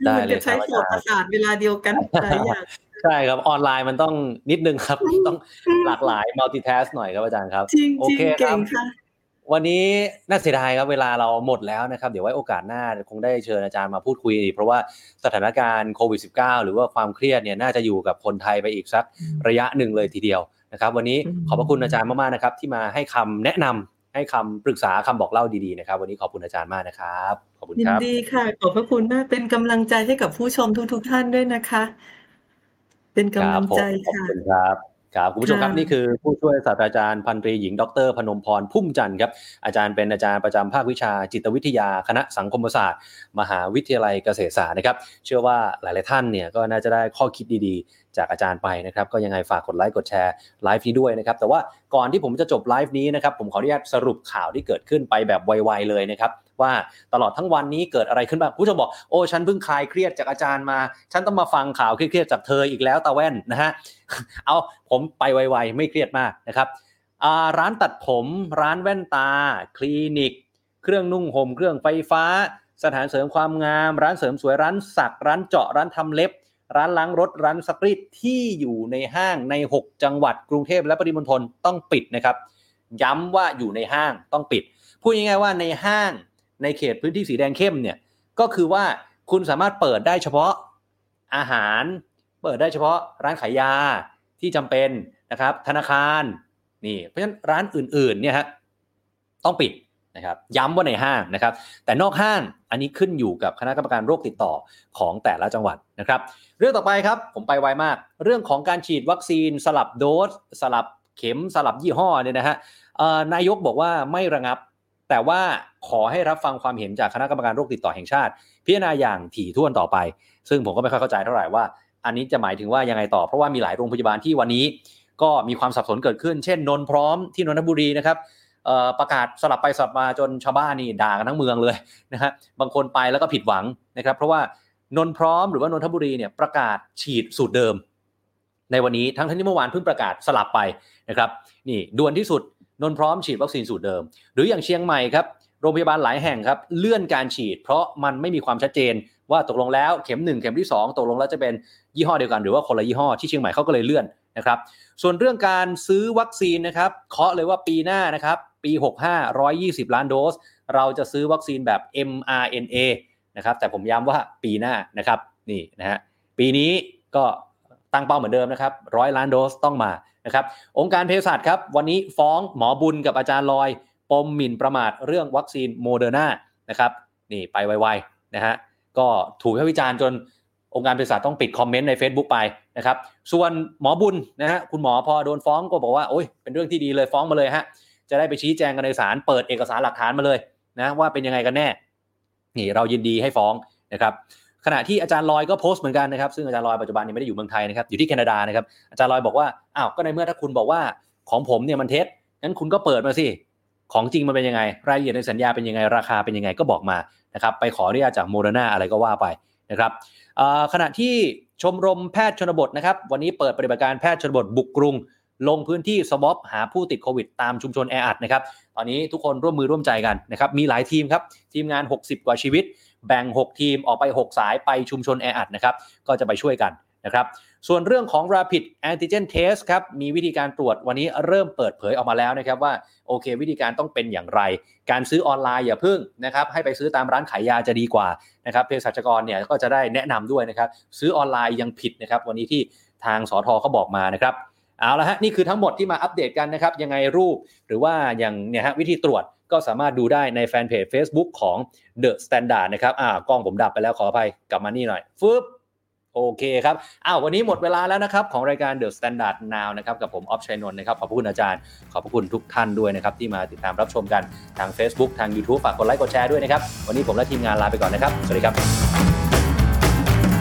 ได้มันจะใช้โสตประสาทเวลาเดียวกันหลายอย่างใช่ครับออนไลน์มันต้องนิดนึงครับต้องหลากหลาย multitask หน่อยครับอาจารย์ครับจริงโอเคคเก่รับงค่ะวันนี้น่าเสียดายครับเวลาเราหมดแล้วนะครับเดี๋ยวไว้โอกาสหน้าคงได้เชิญอาจารย์มาพูดคุยอีกเพราะว่าสถานการณ์โควิด -19 หรือว่าความเครียดเนี่ยน่าจะอยู่กับคนไทยไปอีกสักระยะหนึ่งเลยทีเดียวนะครับวันนี้ขอบพระคุณอาจารย์มากๆนะครับที่มาให้คำแนะนำให้คำปรึกษาคำบอกเล่าดีๆนะครับวันนี้ขอบคุณอาจารย์มากนะครับขอบคุณยินครับดีค่ะขอบพระคุณมากเป็นกำลังใจให้กับผู้ชมทุกท่านด้วยนะคะเป็นครักำลังใจบผมขอบค่ะคุณครับครับคุณผู้ชมค่ะครับนี่คือผู้ช่วยศาสตราจารย์พันตรีหญิงดร.พนมพรพุ่มจันทร์ครับอาจารย์เป็นอาจารย์ประจำภาควิชาจิตวิทยาคณะสังคมศาสตร์มหาวิทยาลัยเกษตรศาสตร์นะครับเชื่อว่าหลายๆท่านเนี่ยก็น่าจะได้ข้อคิดดีๆจากอาจารย์ไปนะครับก็ยังไงฝากกดไลค์กดแชร์ไลฟ์นี้ด้วยนะครับแต่ว่าก่อนที่ผมจะจบไลฟ์นี้นะครับผมขออนุญาตสรุปข่าวที่เกิดขึ้นไปแบบไวๆเลยนะครับว่าตลอดทั้งวันนี้เกิดอะไรขึ้นบ้างผู้ชมบอกโอ้ฉันเพิ่งคลายเครียดจากอาจารย์มาฉันต้องมาฟังข่าวเครียดๆจากเธออีกแล้วตาแว่นนะฮะเอาผมไปไวๆไม่เครียดมากนะครับร้านตัดผมร้านแว่นตาคลินิกเครื่องนุ่งห่มเครื่องไฟฟ้าสถานเสริมความงามร้านเสริมสวยร้านสักร้านเจาะร้านทำเล็บร้านล้างรถร้านซักรีดที่อยู่ในห้างใน6จังหวัดกรุงเทพและปริมณฑลต้องปิดนะครับย้ำว่าอยู่ในห้างต้องปิดพูดง่ายๆว่าในห้างในเขตพื้นที่สีแดงเข้มเนี่ยก็คือว่าคุณสามารถเปิดได้เฉพาะอาหารเปิดได้เฉพาะร้านขายยาที่จำเป็นนะครับธนาคารนี่เพราะฉะนั้นร้านอื่นๆเนี่ยฮะต้องปิดนะครับย้ำว่าในห้างนะครับแต่นอกห้างอันนี้ขึ้นอยู่กับคณะกรรมการโรคติดต่อของแต่ละจังหวัดนะครับเรื่องต่อไปครับผมไปไวมากเรื่องของการฉีดวัคซีนสลับโดสสลับเข็มสลับยี่ห้อเนี่ยนะฮะนายกบอกว่าไม่ระงับแต่ว่าขอให้รับฟังความเห็นจากคณะกรรมการโรคติดต่อแห่งชาติพิจารณาอย่างถี่ถ้วนต่อไปซึ่งผมก็ไม่ค่อยเข้าใจเท่าไหร่ว่าอันนี้จะหมายถึงว่ายังไงต่อเพราะว่ามีหลายโรงพยาบาลที่วันนี้ก็มีความสับสนเกิดขึ้นเช่นนนท์พร้อมที่นนทบุรีนะครับประกาศสลับไปสลับมาจนชาวบ้านนี่ด่ากันทั้งเมืองเลยนะฮะบางคนไปแล้วก็ผิดหวังนะครับเพราะว่านนท์พร้อมหรือว่านนทบุรีเนี่ยประกาศฉีดสูตรเดิมในวันนี้ทั้งที่เมื่อวานเพิ่งประกาศสลับไปนะครับนี่ด่วนที่สุดนนท์พร้อมฉีดวัคซีนสูตรเดิมหรืออย่างเชียงใหม่ครับโรงพยาบาลหลายแห่งครับเลื่อนการฉีดเพราะมันไม่มีความชัดเจนว่าตกลงแล้วเข็ม1เข็มที่2ตกลงแล้วจะเป็นยี่ห้อเดียวกันหรือว่าคนละยี่ห้อที่เชียงใหม่เขาก็เลยเลื่อนนะครับส่วนเรื่องการซื้อวัคซีนนะครับเคาะเลยว่าปีหน้านะครับปี65 120ล้านโดสเราจะซื้อวัคซีนแบบ mRNA นะครับแต่ผมย้ำว่าปีหน้านะครับนี่นะฮะปีนี้ก็ตั้งเป้าเหมือนเดิมนะครับ100ล้านโดสต้องมานะครับองค์การเภสัชครับวันนี้ฟ้องหมอบุญกับอาจารย์ลอยปมหมิ่นประมาทเรื่องวัคซีนโมเดอร์นานะครับนี่ไปไวๆนะฮะก็ถูกวิจารณ์จนองค์การเภสัชต้องปิดคอมเมนต์ใน Facebook ไปนะครับส่วนหมอบุญนะฮะคุณหมอพอโดนฟ้องก็บอกว่าโอ้ยเป็นเรื่องที่ดีเลยฟ้องมาเลยฮะจะได้ไปชี้แจงกันในศาลเปิดเอกสารหลักฐานมาเลยนะว่าเป็นยังไงกันแน่นี่เรายินดีให้ฟ้องนะครับขณะที่อาจารย์ลอยก็โพสต์เหมือนกันนะครับซึ่งอาจารย์ลอยปัจจุบันนี้ไม่ได้อยู่เมืองไทยนะครับอยู่ที่แคนาดานะครับอาจารย์ลอยบอกว่าอ้าวก็ในเมื่อถ้าคุณบอกว่าของผมเนี่ยมันเท็จงั้นคุณก็เปิดมาสิของจริงมันเป็นยังไงรายละเอียดในสัญญาเป็นยังไงราคาเป็นยังไงก็บอกมานะครับไปขออนุญาตจากโมเดอร์นาอะไรก็ว่าไปนะครับขณะที่ชมรมแพทย์ชนบทนะครับวันนี้เปิดปฏิบัติการแพทย์ชนบทบุกกรุงลงพื้นที่สวอปหาผู้ติดโควิดตามชุมชนแออัดนะครับตอนนี้ทุกคนร่วมมือร่วมใจกันนะครับมีหลายทีมครับทีมงาน60กว่าชีวิตแบ่ง6ทีมออกไป6สายไปชุมชนแออัดนะครับก็จะไปช่วยกันนะครับส่วนเรื่องของ Rapid Antigen Test ครับมีวิธีการตรวจวันนี้เริ่มเปิดเผยออกมาแล้วนะครับว่าโอเควิธีการต้องเป็นอย่างไรการซื้อออนไลน์อย่าพึ่งนะครับให้ไปซื้อตามร้านขายยาจะดีกว่านะครับเภสัชกรเนี่ยก็จะได้แนะนำด้วยนะครับซื้อออนไลน์ยังผิดนะครับวันนี้ที่ทางสทเขาบอกมานะครับเอาละฮะนี่คือทั้งหมดที่มาอัปเดตกันนะครับยังไงรูปหรือว่าอย่างเนี่ยฮะวิธีตรวจก็สามารถดูได้ในแฟนเพจ Facebook ของ The Standard นะครับกล้องผมดับไปแล้วขออภัยกลับมานี่หน่อยฟึบโอเคครับวันนี้หมดเวลาแล้วนะครับของรายการ The Standard Now นะครับกับผมออฟชัยนนท์นะครับขอบคุณอาจารย์ขอบคุณทุกท่านด้วยนะครับที่มาติดตามรับชมกันทาง Facebook ทาง YouTube ฝากกดไลค์กดแชร์ด้วยนะครับวันนี้ผมและทีมงานลาไปก่อนนะครับสวัสดีครับ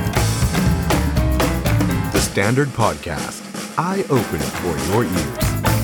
The Standard Podcast Eye Open for Your Ears